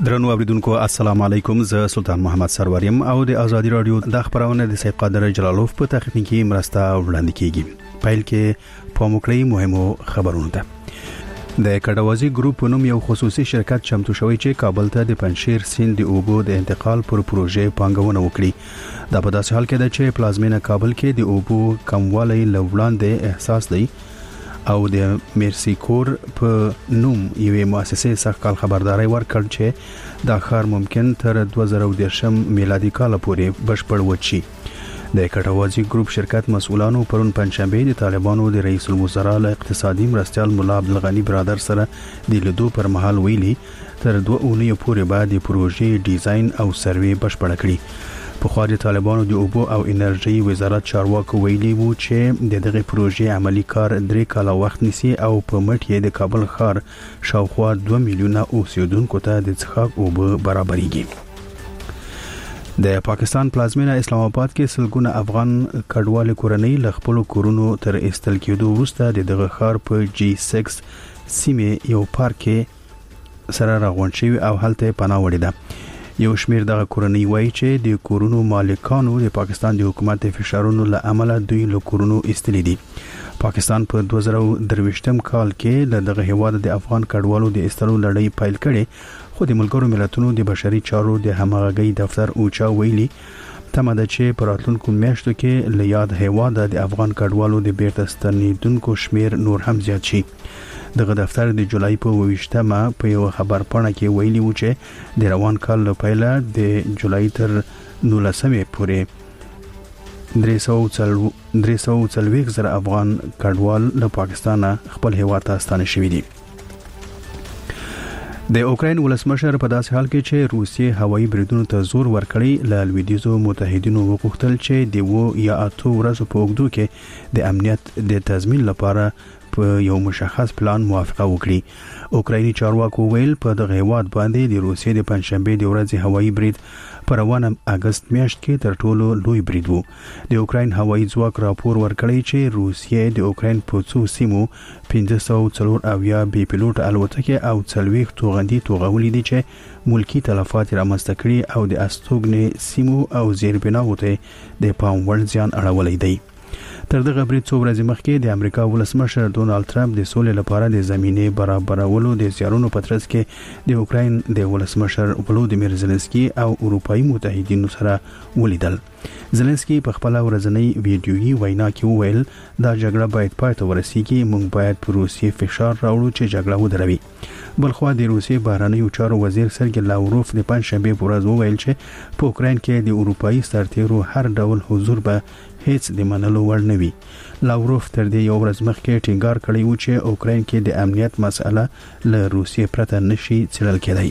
درنو اوریدونکو السلام علیکم، زه سلطان محمد سروریم او د ازادي رادیو د خبرونه د سید قادر جلالوف په تخنیکی مرسته وړاندې کیږي. پیل کې پاموکړی مهمو خبرونه ده. د کډوازی ګروپ په نوم یو خصوصي شرکت چمتو شوی چې کابل ته د پنشیر سیند د اوبو د انتقال پر پروژې پانګونه وکړي. دا په داسې حال کې ده چې پلازمینه کابل کې د اوبو کموالی لوړاندې احساس دی او د میرسی کور په نوم یوې مؤسسې څخه کال خبرداري ورکړ چې دا ښار ممکن تر 2010 میلادي کال پورې بشپړ وچی. د کټوازی ګروپ شرکت مسؤلانو پرون پنځشنبه د طالبانو د رئیس الوزرا له اقتصادي مرستيال مولا عبدالغنی برادر سره د لیدو پر مهال ویلي تر 2 اونۍ پورې بعد د پروژې ډیزاین او سروې بشپړ کړي. په خوا د طالبانو د اوبو او انرژي وزارت چارواکو ویلي وو چې دغه پروژې عملی کار 3 کاله وخت نیسي او په مټ یې د کابل ښار شاوخوا 2 میلیونه اوسیدونکو ته د څښاک اوبه برابرېږي. د پاکستان پلازمینه اسلام آباد کې سلګونه افغان کډوال کورنۍ له خپل کورونو تر استل کېدو وروسته دغه ښار په جی 6 سیمه یو پارک کې سره راغونډ شوی او هلته پناه وړي ده. یو شمیر دغه کورنۍ وایي چې د کورونو مالکانو د پاکستان د حکومت د فشارونو له امله دوی له کورونو ایستلي دي. پاکستان په 2023م کال کې له دغه هیواد د افغان کډوالو د ایستلو لړۍ پیل کړي، خو د ملګرو ملتونو د بشري چارو د همغږي دفتر اوچا ویلي تمه ده چې په راتلونکو میاشتو کې له یاد هیواد د افغان کډوالو د بیرته ستنیدونکو شمیر نور هم زیات شي. دغه دفتر د جولای په 28مه په یو خبرپاڼه کې ویلي و چې د روان کال له پیله د جولای تر 19مې پورې 340 زره افغان کډوال له پاکستان خپل هیواد ته ستانه شوي دي. د اوکراین ولسمشر په داسې حال کې چې روسیې هوایي بریدونو ته زور ورکړی، له لویدیځو متحدینو وغوښتل چې د 2 یا 8 ورځې په اوږدو کې د امنیت د تضمین لپاره په یو مشخص پلان موافقه وکړي. اوکرایني چارواکو ویل په دغه هیواد باندې د روسیې د پنځشنبه د ورځې هوایي برید په روانه اگست میاشت کې تر ټولو لوی برید وو. د اوکراین هوایي ځواک راپور ورکړی چې روسیې د اوکراین په څو سیمو 540 بي پیلوټ الوتکې او 40 توغندي توغولې دي چې ملکی تلفات رامنځته کړي او د استوګنې سیمو او زیربناو ته د پام وړ زیان اړولې دی. تر دغه برید څو ورځې مخکې د امریکا ولسمشر ډونالد ټرمپ د سولې لپاره د زمینه برابرولو د زیارونو په ترڅ کې د اوکراین د ولسمشر ولودیمیر زيلنسکي او اروپאי متحدینو سره ولیدل. زيلنسکي په خپل ورځنی ویډیويي وینا کې وویل دا جګړه باید پای ته ورسیږي، موږ باید پر روسیې فشار راوړو چې جګړه ودروي. بلخوا د روسیې بهرنیو چارو وزیر سرګي لاوروف د پنځشنبه په ورځ وویل چې په اوکراین کې د اروپאי سرتیرو هر ډول حضور به هیڅ د منلو وړ نه وي. لاوروف تر دې یو ورځ مخکې ټینګار کړی و چې اوکراین کې د امنیت مسله له روسیې پرته نشي څیړل کېدای.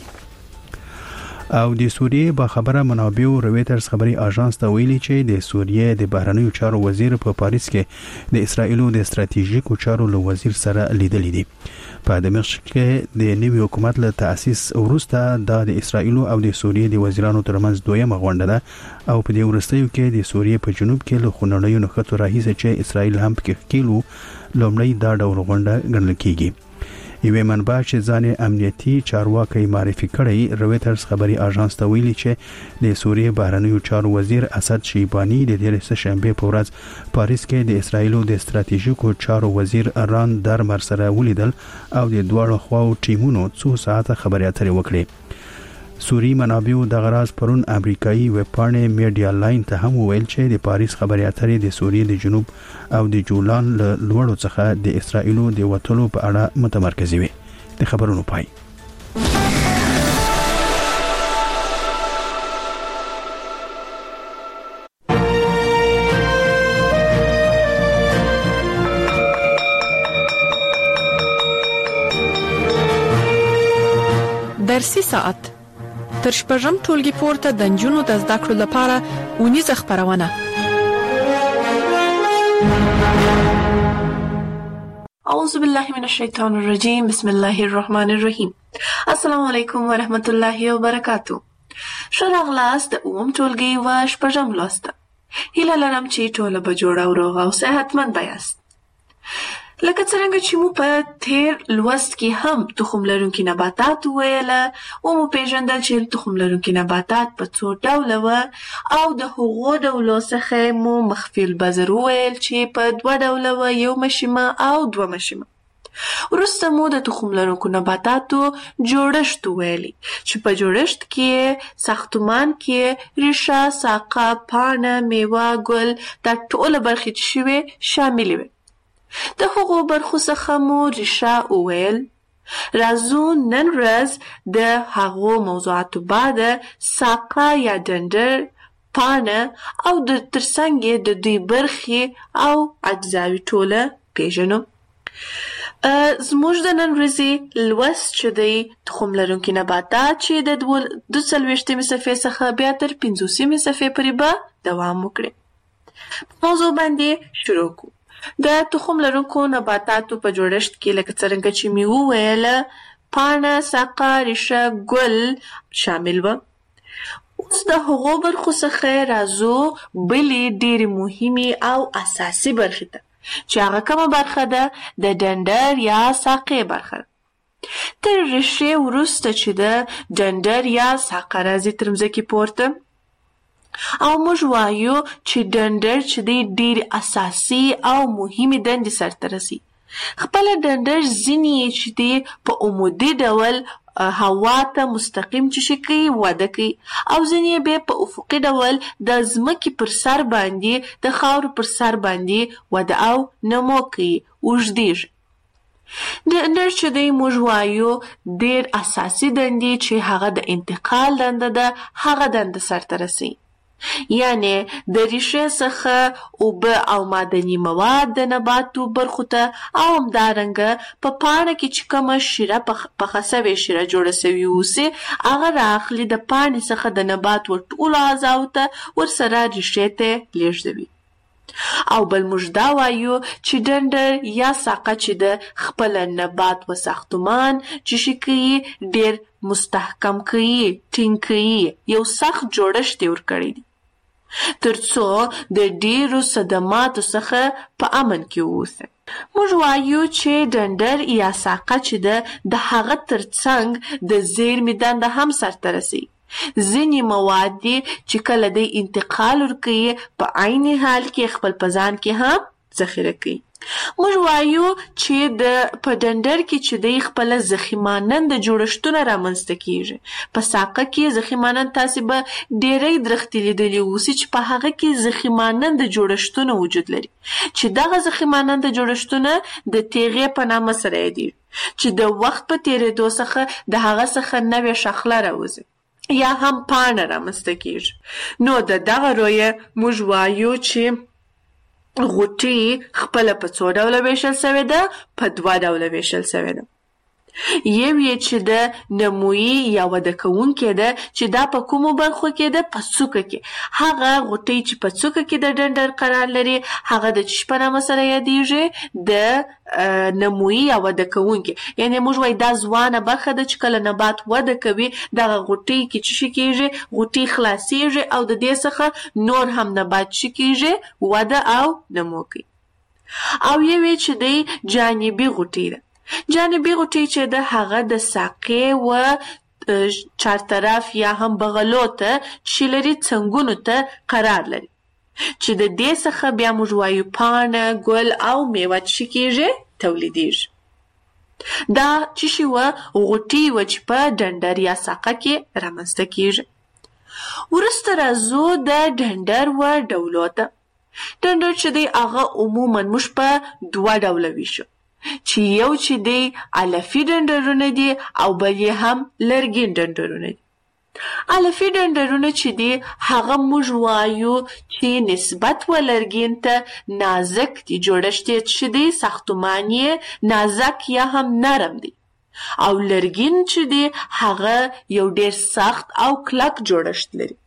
او د سوریې با خبره منابع رويټرز خبري اژانس ته ویلي چې د سوریې د بهرنیو چارو وزیر په پاریس کې د اسرایلو د استراتیژیکو چارو له وزیر سره لیدل دي. په دمشق کې د نوي حکومت له تأسیس وروسته د اسرایلو او د سوریې د وزیرانو ترمنځ دویمه غونډه ده او په دې ورستیو کې د سوریې په جنوب کې له خونړیو نښتو راهیسه چې اسرایل هم پکې کېلو لومړی دا ډول غونډه ګڼل کېږي. یوه منبع چې ځان امنیتي چارواکي معرفي کړی رويټرز خبري اژانس ته ویلي چې د سوریې بهرنیو چارو وزیر اسد شیبانی د دې شنبه په ورځ پاریس کې د اسرایلو د استراتیژیکو چارو وزیر ران درمر سره ولیدل او د دوه خواو ټیمونو 2 ساعته خبري اترې وکړي. سوری منابع د غراز پرون امریکایي ویب پاڼه میډیا لاین ته هم ویل چې د پاریس خبري اترې د سوریې د جنوب او د جولان له لوړو څخه د اسرایلو د وټلو په اړه متمرکزي وي. د خبرونو پای. درسي ساعت تر شپږم ټولګي پورته د نجونو د زده کړو لپاره ونیزه خبرونه. اعوذ بالله من الشیطان الرجیم، بسم الله الرحمن الرحیم. السلام علیکم ورحمت الله وبرکاتو. شراغلاس د ټولګي و شپږم لوست. هیله لرم چې ټول به جوړ او روغ او صحتمند یاست. لکه څرنګه چې مو په تیر لوست کې هم تخم لرونکي نباتات وویله او مو پیژندل چې تخم لرونکي نباتات په څو ډوله وه او د هغو ډولو څخه مو مخفي البذر وویل چې په 2 ډوله وه، 1 مشیمه او 2 مشیمه. وروسته مو د تخم لرونکو نباتاتو جوړښت وویلي چې په جوړښت کې ساختمان کې ریښه، ساقه، پاڼه، میوه، ګل دا ټوله برخې چې شوې شاملې وې. د هغو برخو څخه مو ریښه وویل. راځو نن ورځ د هغو موضوعاتو بعد ساقه یا ډنډر، پاڼه او د ترڅنګ یې د دوی برخې او اجزاوې ټوله پیژنو. زموږ د نن ورځې لوست چې دی تخم لرونکي نباتات چې د 42 صفحې څخه بیا تر 50 صفحې پورې به دوام وکړي. موضوع باندې شروع کوو. د تخم لرونکو نباتاتو په جوړښت کې لکه څرنګه چې مې وویله پاڼه، ساقه، ریښه، ګل شامل وه. اوس د هغو برخو څخه راځو بلې ډېرې مهمې او اساسي برخې ته چې هغه کومه برخه ده؟ د ډنډر یا ساقې برخه. تر ریښې وروسته چې د ډنډر یا ساقه راځي تر مځکې پورته او موږ وایو چې ډنډر چې دی ډېر اساسي او مهمې دندې سرته رسي. خپله ډنډر ځینې چې دی په عمودي ډول هوا ته مستقیم چې کوي وده کوي او ځینې بیا په افقي ډول د ځمکې پر سر باندې د خاورو پر سر باندې وده او نمو کوي، اوږدېږي. ډنډر چې دی موږ وایو ډېر اساسي دندې چې هغه د انتقال دنده ده هغه دنده سرته رسي. یعنی د ریښې څخه اوبه او معدني مواد د نباتو برخو ته او همدارنګه په پاڼه کې چې کومه شیره پخه سوې شیره جوړه سوې اوسي هغه رااخلي د پاڼې څخه د نبات ټولو اعضاو ته ورسره ریښې ته لیږدوي. او بل موږ دا وایو چې ډنډر یا ساقه چې د خپل نبات و ساختمان چې کوي ډېر مستحکم کوي، ټینګ کوي، یو سخت جوړښت یې ورکړی دی ترڅو د ډېرو صدماتو څخه په امن کې واوسي. موږ وایو چې ډنډر یا ساقه چې ده د هغه ترڅنګ د زیرمې دنده هم سرته رسي. ځینې مواد دي چې کله دی انتقال ورکوي په عین حال کې خپل په ځان کې هم ذخیره کوي. موږ وایو چې په ډنډر کې چې دی خپل ضخیمانند جوړښتونه رامنځته کیږي. په ساقه کې ضخیمانند تاسې به ډېری درختې لیدلي اوسي چې په هغه کې ضخیمانند جوړښتونه وجود لري چې دغه ضخیمانند جوړښتونه د تیغې په نامه سره یادیږي چې د وخت په تیریدو څخه د هغه څخه نوې شاخله راوځي یا هم پاڼه رامنځته کیږي. نو د دغه رویه موږ وایو چې غوټې خپله په څو ډوله ویشل سوې ده؟ په 2 ډوله ویشل سوې ده. یو یې چې د نمویي یا وده کوونکې ده چې دا په کومو برخو کې ده؟ په څوکه کې. هغه غوټۍ چې په څوکه کې د ډنډر قرار لري هغه د چی په نامه سره یادیږي؟ د نمویي یا وده کوونکې. یعنی موږ وایو دا ځوانه برخه ده چې کله نبات وده کوي دغه غوټۍ کې چې کېږي غوټۍ خلاصیږي او د دې څخه نور هم نبات چې کېږي وده او نمو کوي. او یو یې چې دی جانبي غوټۍ ده. جانبي غوټۍ چې ده هغه د ساقې و چارطرف یا هم بغلو ته چې لري څنګونو ته قرار لري چې د دې څخه بیا موږ وایو پاڼه، ګل او میوه چې کېږي تولیدېږي. دا چې وه غوټۍ وه چې په ډنډر یا ساقه کې رامنځته کېږي. وروسته راځو د ډنډر و ډولو ته. ډنډر چې دی هغه عموما موږ په 2 ډوله ویشو چې یو چې دی علفي ډنډرونه دي او بل یې هم لرګین ډنډرونه دي. علفي ډنډرونه چې دي هغه موږ وایو چې نسبت و لرګین ته نازک دي، جوړښت یې چې دی ساختمان یې نازک یا هم نرم دی. او لرګین چې دی هغه یو ډېر سخت او کلک جوړښت لري.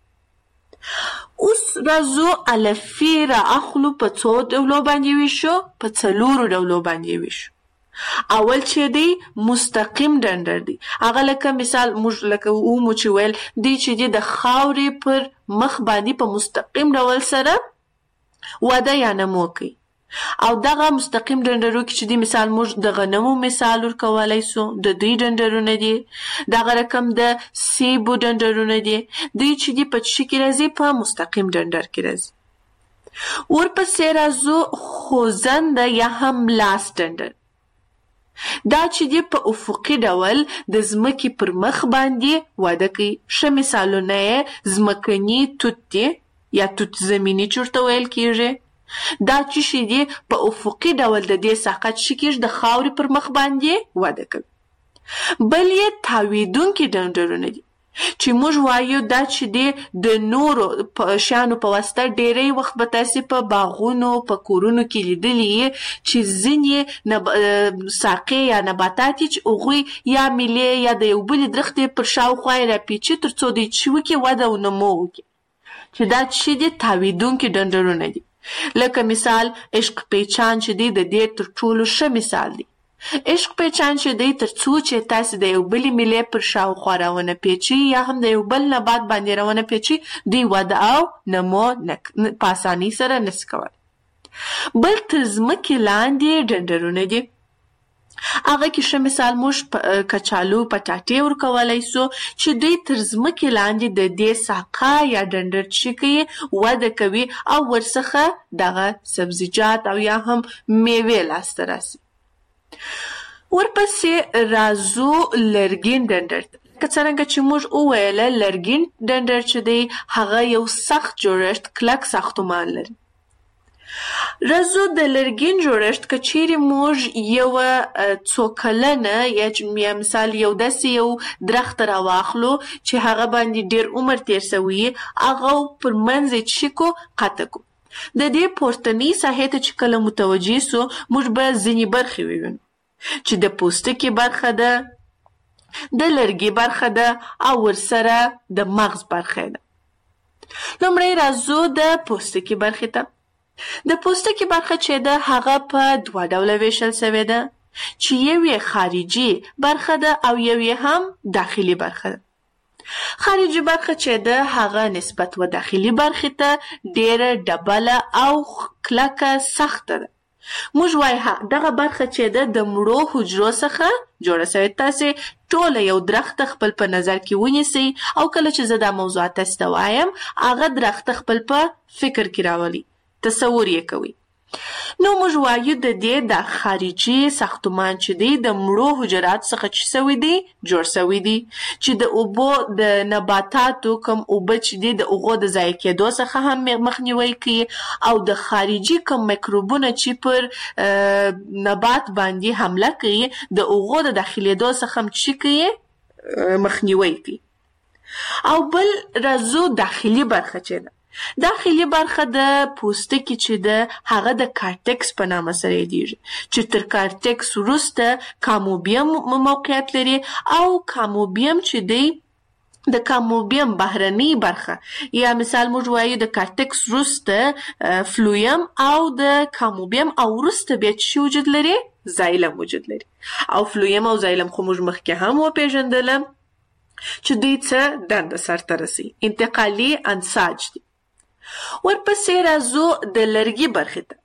اوس راځو علفي را اخلو په 2 ډولو باندې ویشو، په 4 ډولو باندې ویشو. اول چې دی مستقیم ډنډر دی. هغه لکه مثال موږ لکه مو چې ویل دی چې دی د خاورې پر مخ باندې په مستقیم ډول سره وده یا نمو کوي. او دغه مستقیم ډنډرو کې چې دی مثال موږ د غنمو مثال ورکولی سو، د دوی ډنډرونه دي. دغه رقم د سیبو ډنډرونه دي، دوی چې دي په څه کې راځي؟ په مستقیم ډنډر کې راځي. ورپسې راځو خوځنده یا هم لاس ډنډر. دا چې دی په افقي ډول د ځمکې پر مخ باندې وده کوي. ښه مثالونه یې ځمکني توت دی یا توت زمیني چې ورته ویل کېږي. دا چې شي دی په افقي ډول د دې ساقه چې کېږي د خاورې پر مخ باندې وده کوي. بل یې تاویدونکي ډنډرونه دي چې موږ وایو دا چې دی د نورو شیانو په واسطه ډېری وخت به تاسې په باغونو په کورونو کې لیدلي چې ځینې ساقې یا نباتات چې هغوی یا میلې یا د یو بلې درختې پر شاوخوا یې راپیچي تر څو دوی چې وکړي وده او نمو وکړي، چې دا چې دی تاویدونکي ډنډرونه دي. لکه مثال عشق پیچان چې دی د دې تر ټولو ښه مثال دی. عشق پیچان چې دی تر څو چې تاسې د یو بلې میلې پر شاوخوا راونه پیچي یا هم د یو بل نبات باندې راونه پیچي، دوی وده او نمو په اسانۍ سره نشي کولی. بل تر ځمکې لاندې ډنډرونه دي. هغه کې ښه مثال موږ کچالو پټاټې ورکولی سو چې دوی تر ځمکې لاندې د دې ساقه یا ډنډر چې کوي وده کوي او ورڅخه دغه سبزیجات او یا هم میوې لاسته راسي. ورپسې راځو لرګین ډنډر ته. که څرنګه چې موږ وویله لرګین ډنډر چې دی هغه یو سخت جوړښت کلک ساختمان لري. راځو د لرګین جوړښت که چیرې موږ یوه څو کلنه یا مثال یو داسې یو درخت راواخلو چې هغه باندې ډېر عمر تیر سوی هغه پر منځ یې څه کو قطع کو. د دې پورتنۍ ساحې ته چې کله متوجه سو موږ به ځینې برخې ووینو چې د پوستکي برخه ده، د لرګي برخه ده او ورسره د مغز برخه ده. لومړی راځو د پوستکي برخې ته. د پوستکي برخه چې ده هغه په دوه ډوله ویشل سوې ده چې یو یې خارجي برخه ده او یو یې هم داخلي برخه ده. خارجي برخه چې ده هغه نسبت و داخلي برخې ته ډېره ډبله او کلکه سخته ده. موږ وایو دغه برخه چې ده د مړو حجرو څخه جوړه سوې. تاسې ټوله یو درخت خپل په نظر کې ونیسئ او کله چې زه دا موضوعات تاسې ته وایم هغه درخت خپل په فکر کې راولئ، تصور یې کوئ. نو موږ وایو د دې د خارجي ساختمان چې دی د مړو حجرات څخه چې سوی دی جوړ سوی دی چې د اوبو د نباتاتو کم اوبه چې دی د هغو د ضایع کېدو څخه هم مخنیوی کوي او د خارجي کم میکروبونه چې پر نبات باندې حمله کوي د هغو د داخلېدو څخه هم چې کوي مخنیوی کوي. او بل راځو داخلي برخه چې ده. داخلي برخه د پوستکي چې ده هغه د کارټکس په نامه سره یادیږي چې تر کارټکس وروسته کاموبیم موقعیت لري او کاموبیم چې دی د کاموبیم بهرنۍ برخه یا مثال موږ وایو د کارټکس وروسته فلویم او د کاموبیم او وروسته بیا چې وجود لري زایلم وجود لري. او فلویم او زایلم خو موږ مخکې هم وپېژندله چې دوی څه دنده سرته رسي، انتقالي انساج دي. ورپسې راځو د لرګي برخې ته.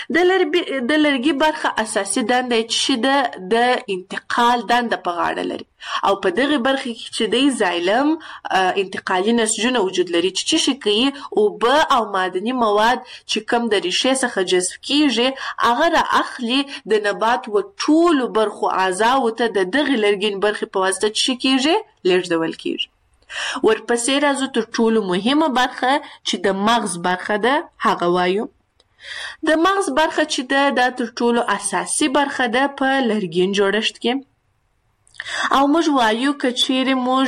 د لرګي برخه اساسي دنده چې د انتقال دنده په غاړه لري او په دغه برخه کې چې د زایلم انتقالي نسجونه وجود لري چې شي کوي اوبه او معدني مواد چې کم د ریښې څخه جذب کیږي هغه را اخلي د نبات و ټولو برخو اعضاو ته د دغه لرګین برخې په واسطه چې کیږي لیږدول کیږي. ورپسې راځو تر ټولو مهمه برخه چې د مغز برخه ده هغه وایو. د مغز برخه چې ده دا تر ټولو اساسي برخه ده په لرګین جوړښت کې او موږ وایو که چیرې موږ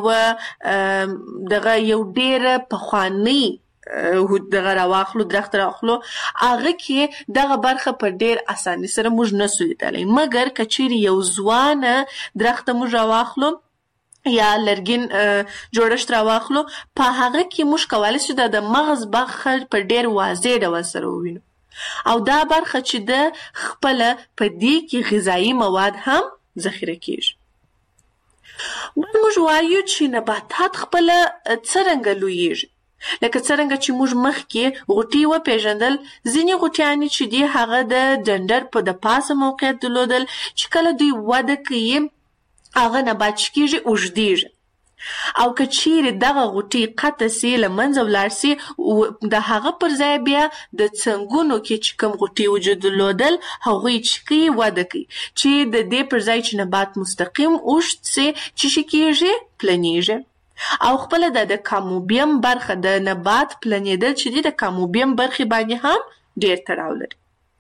یو ډېره پخوانۍ دغه راواخلو درخت راواخلو هغه کې دغه برخه په ډېر اسانۍ سره موږ نسو لیدلی، مګر که چیرې یو ځوانه درخت موږ راواخلو یا لرګین جوړښت راواخلو په هغه کې موږ کولی شو د مغز برخه په ډېر واضح ډول سره ووینو او دا برخه چې ده خپله په دې کې غذایي مواد هم ذخیره کیږي. بل موږ وایو چې نباتات خپله څرنګه لویږي. لکه څرنګه چې موږ مخکې غوټۍ وپېژندل، ځینې غوټیانې چې دي هغه د ډنډر په د پاسه موقعیت درلودل، چې کله دوی وده کوي هغه نبات چې کېږي اوږدېږي، او که چیرې دغه غوټۍ قطع سي له منځه ولاړ سي، د هغه پر ځای بیا د څنګونو کې چې کوم غوټۍ وجود درلودل هغوی چې کوي وده کوي، چې د دې پر ځای چې نبات مستقیم اوږد سي چې شي کېږي پلنېږي. او خپله د کاموبیم برخه د نبات پلنېدل چې دي د کاموبیم برخې باندې هم ډېر تړاو لري.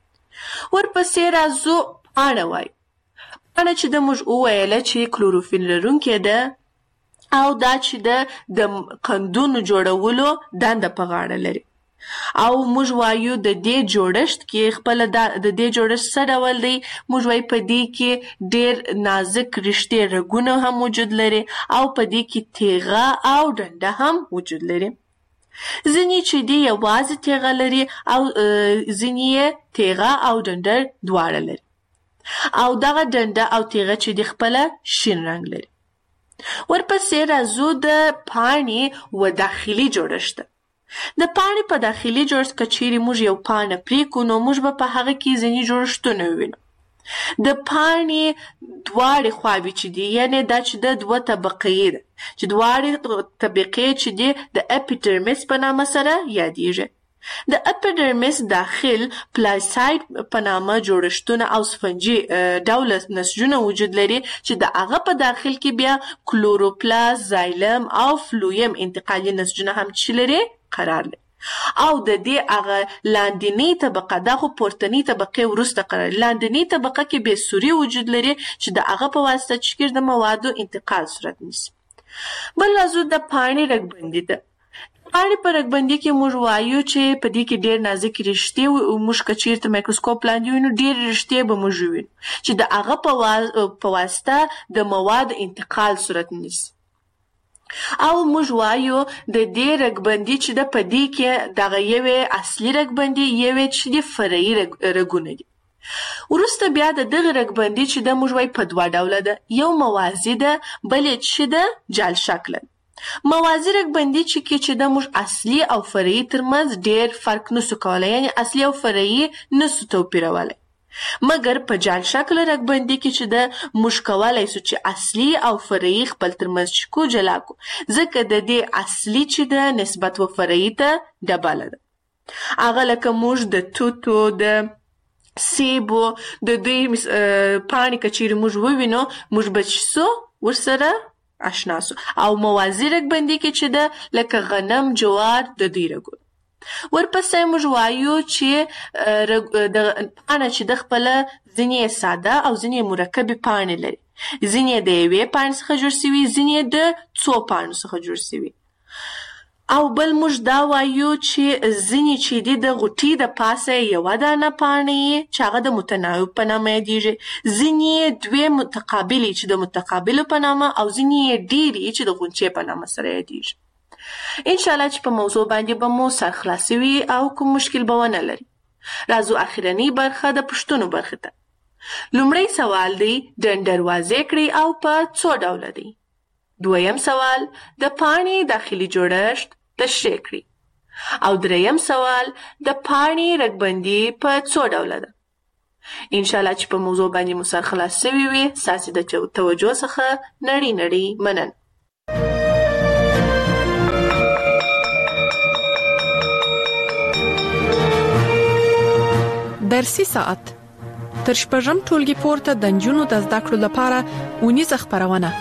ورپسې راځو پاڼه وایو. پاڼه چې د موږ وویله چې کلوروفیل لرونکې ده او دا چې د قندونو جوړولو دنده په غاړه لري. او موږ وایو د دې جوړښت کې خپله د دې جوړښت څه ډول دی؟ موږ وایو په دې کې ډېر نازک رشتې رګونه هم وجود لري او په دې کې تیغه او ډنډه هم وجود لري. ځینې چې دي یوازې تیغه لري او ځینې یې تیغه او ډنډه دواړه لري، او دغه ډنډه او تیغه چې دي خپله شین رنګ لري. ورپسې راځو د پاڼې و داخلي جوړښت. د پاڼې په داخلي جوړښت که چیرې موږ یو پاڼه پرېکړو نو موږ به په هغه کې ځینې جوړښتونه ووینو. د پاڼې دواړې خواوې چې دي، یعنې دا چې د دوه طبقې ده، چې دواړې طبقې چې دي د اپیډرمیس په نامه سره یادېږي. د اپیډرمیس داخل پلاساید په نامه جوړښتونه او سفنجي ډوله نسجونه وجود لري، چې د هغه په داخل کې بیا کلوروپلاست، زایلم او فلویم انتقالي نسجونه هم چې لري قرار لري. او د دې هغه لاندنۍ طبقه، دا خو پورتنۍ طبقې وروسته قرار، لاندنۍ طبقه کې بې سوري وجود لري چې د هغه په واسطه چې د موادو انتقال صورت نیسي. بل راځو د پاڼې رګبندي ته. پاڼې په رګبندي کې موږ وایو چې په دې کې ډېر نازک رشتې، موږ که چېرته مایکروسکوپ لاندې وینو ډېر رشتې به موږ وینو چې د هغه په واسطه د موادو انتقال صورت نیسي. او موږ وایو د دې رګبندي چې د په دې کې دغه یوې اصلي رګبندي، یوې چې د فرعي رګونه دي. وروسته بیا د دغه رګبندي چې د موږ وایو په دوه ډوله ده، یو موازي ده، بل یې چې د جال شکله. موازي رګبندي چې د موږ اصلي او فرعي ترمنځ ډېر فرق نسو کولی، یعنې اصلي او فرعي نسو توپیرولی. مګر په جال شکل رګبندي کې چې د موږ کولی سو چې اصلي او فرعي خپل ترمنځ چې کو جلا کو، ځکه د دې اصلي چې د نسبت و فرعي ته ډبله ده. هغه لکه موږ د توتو، د سیبو د دوی پاڼې که چیرې موږ ووینو موږ به چې سو ورسره آشنا سو. او موازي رګبندي کې چې ده لکه غنم، جوار د دوی رګونه. ورپسې موږ وایو چې پاڼه چې د خپله ځینې ساده او ځینې مرکبې پاڼې لري، ځینې د یوې پاڼې څخه جوړ سوي، ځینې د څو پاڼو څخه جوړ سوي. او بل موږ دا وایو چې ځینې چې دي د غوټۍ د پاسه یوه دانه پاڼې چې هغه د متناوب په نامه یادېږي، ځینې دوې متقابلې چې د متقابلو په نامه، او ځینې ډېرې چې د غونچې په نامه سره یادېږي. انشاءالله چې په موضوع باندې به مو سر خلاصي وي او کوم مشکل به ونه لري. راځو اخرنۍ برخه د پوښتنو برخې ته. لومړی سوال دی ډنډر واضح کړئ او په څو ډوله دی. دویم سوال د پاڼې داخلي جوړښت تشریح کړئ. او دریم سوال د پاڼې رګبندي په څو ډوله ده. انشاءالله چې په موضوع باندې مو سر خلاص شوي وي. ستاسې د توجه څخه نړۍ مننه. درسي ساعت تر شپږم ټولګي پورته د نجونو د زده کړو لپاره اونیزه خپرونه.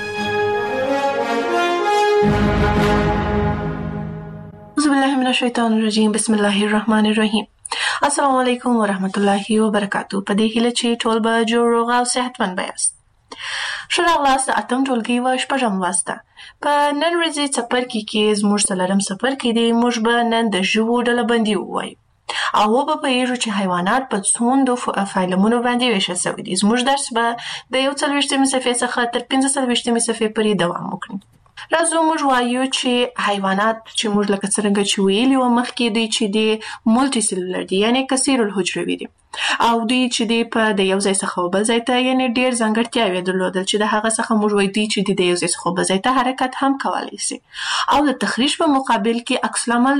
اعوذ بالله من الشیطان الرجیم. بسم الله الرحمن الرحیم. السلام علیکم ورحمت الله وبرکاتہ. په دې هیله چې ټول به جوړ روغ او صحتمند یاست. ښه راغلاست د اتم ټولګي و شپږم لوست ته. په نن ورځې څپرکي کې زموږ څلورم څپرکی دی. موږ به نن د ژوو ډلبندي ووایو او وبه پوهیږو چې حیوانات په څومره فایلمونو باندې ویشل شوي دي. زموږ درس به د 41مې صفحې څخه تر 45مې صفحې پورې دوام وکړي. راځو موږ وایو چې حیوانات چې موږ لکه څرنګه چې ویلي وو مخکې دوی چې دي مولټي سلولر دي، یعنې کثیر الحجروي دي. او دوی چې دی په د یو ځای څخه بل ځای ته یعنې ډېر ځانګړتیاوې درلودل چې د هغه څخه موږ وایو دوی چې د یو ځای څخه بل ځای ته حرکت هم کولی شي او د تخریش په مقابل کې عکس العمل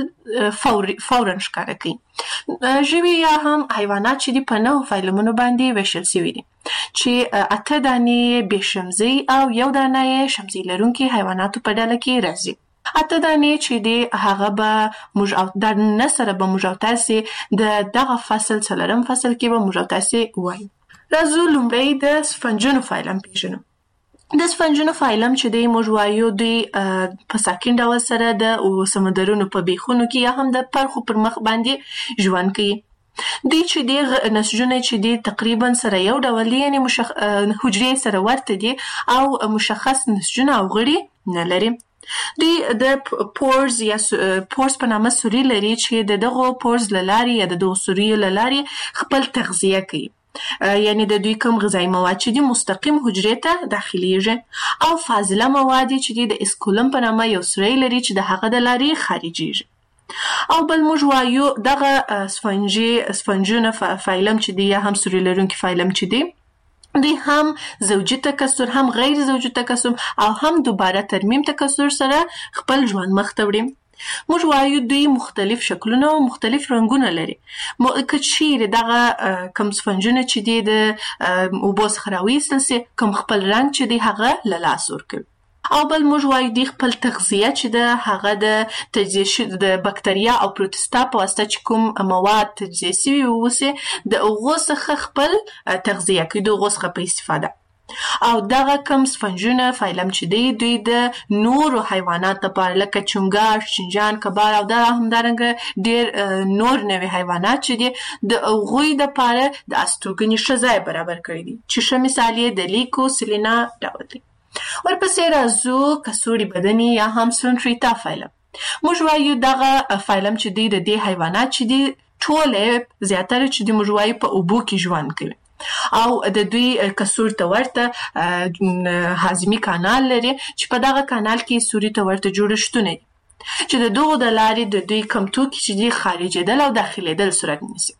فوراً ښکاره کوي. ژوي یا هم حیوانات چې دي په 9 فایلمونو باندې ویشل شوي دي چې 8 دانې بې شمزۍ او 1 دانه یې شمزۍ لرونکي حیواناتو په ډله کې راځي. 8 دانې چې دی هغه به موږ او د نه سره به موږ او تاسې د دغه فصل څلورم فصل کې به موږ او تاسې وایو. راځو لومړی د سفنجونو فایلم پیژنو. د سفنجونو فایلم چې دی موږ وایو دوی په ساکن ډول سره د سمندرونو په بیخونو کې یا هم د پرخو پر مخ باندې ژوند کوي. دوی چې دی نسجونه چې دی تقریبا سره یو ډول دي یعنې حجرې سره ورته دي او مشخص نسجونه او غړي نه لري. دوی د پورز یا پورز په نامه سوري لري چې د دغو پورز له لارې یا د دغو سوریو له لارې خپل تغذیه کوي. یعنی د دوی کوم غذایی مواد چې دي مستقیم حجرې ته داخليږي او فاضله مواد چې دي د اسکولم په نامه یو سوری لري چې د هغه د لارې خارجيږي. او بل موږ وایو دغه سفنجونه فایلم چې دي یا هم سوری لرونکي فایلم چې دي دوی هم زوجي تکثر هم غیر زوجي تکثر او هم دوباره ترمیم تکثر سره خپل ژوند مخ ته وړي. موږ وایو دوی مختلف شکلونه او مختلف رنګونه لري. که چیرې دغه کوم سفنجونه چې دي د اوبو څخه راویستل سي کوم خپل رنګ چې دی هغه له لاسه ورکوي. او بل موږ وایو دوی خپل تغذیه چې ده هغه د تجزیه د بکتریا او پروتستا په واسطه چې کوم مواد تجزیه شوي اوسي د هغو څخه خپل تغذیه کوي د هغو څخه په استفاده. او دغه کوم سفنجونه فایلم چې دی دوی د نورو حیوانات لپاره لکه چونګاښ، چینجان، کبار او همدارنګه ډېر نور نوي حیوانات چې دي د هغوی دپاره د استوګنې ښه ځای برابر کړی دي چې ښه مثال یې د لیکو سلینا ډول دی. ورپسې راځو کڅوړي بدني یا هم سلونټریتا فایلم. موږ وایو دغه فایلم چې دی د دې حیوانات چې دي ټوله زیاتره چې دی موږ وایو په اوبو کې ژوند کوي او د دوی کڅوړ ته ورته هاضمي کانال لري چې په دغه کانال کې سوري ته ورته جوړښتونه دي چې د دغو د لارې د دوی کم توکي چې دي خارجېدل او داخلېدل صورت نیسي.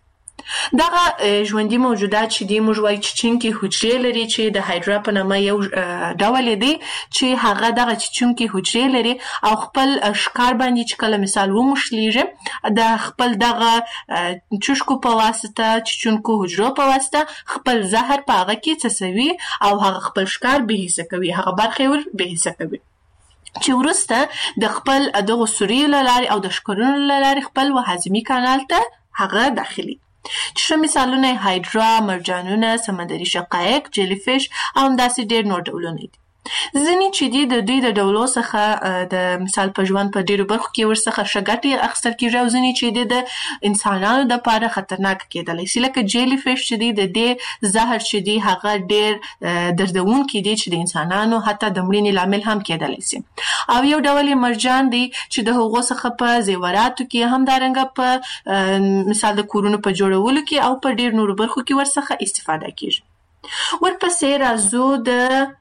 دغه ژوندي موجودات چې دي موږ وایو چیچونکي حجرې لري چې د هایډرا په نامه یو ډول دی چې هغه دغه چیچونکي حجرې لري او خپل ښکار باندې چې کله مثال وموښلیږي د خپل دغه چوشکو په واسطه چیچونکو حجرو په واسطه خپل زهر په هغه کې څڅوي او هغه خپل ښکار بېحسه کوي، هغه برخه یې ور بېحسه کوي چې وروسته د خپل دغو سوریو له لارې او د ښکرونو له لارې خپل هاضمي کانال ته هغه داخلي. چې ښه مثالونه یې هایډرا، مرجانونه، سمندري شقایق، جیلی فیش او همداسې ډېر نور ډولونه دي. ځینې چې دي د دوی د ډولو څخه د مثال په ژوند په ډېرو برخو کې ورڅخه ښه ګټې اخیستل کېږي او ځینې چې دي د انسانانو دپاره خطرناکه کېدلی شي لکه جیلی فیش چې دي د دې زهر چې دي هغه ډېر دردونکي دي چې د انسانانو حتی د مړینې لامل هم کېدلی شي. او یو ډول یې مرجان دی چې د هغو څخه په زیوراتو کې همدارنګه په مثال د کورونو په جوړولو کې او په ډېر نورو برخو کې ورڅخه استفاده کېږي. ورپسې راځو د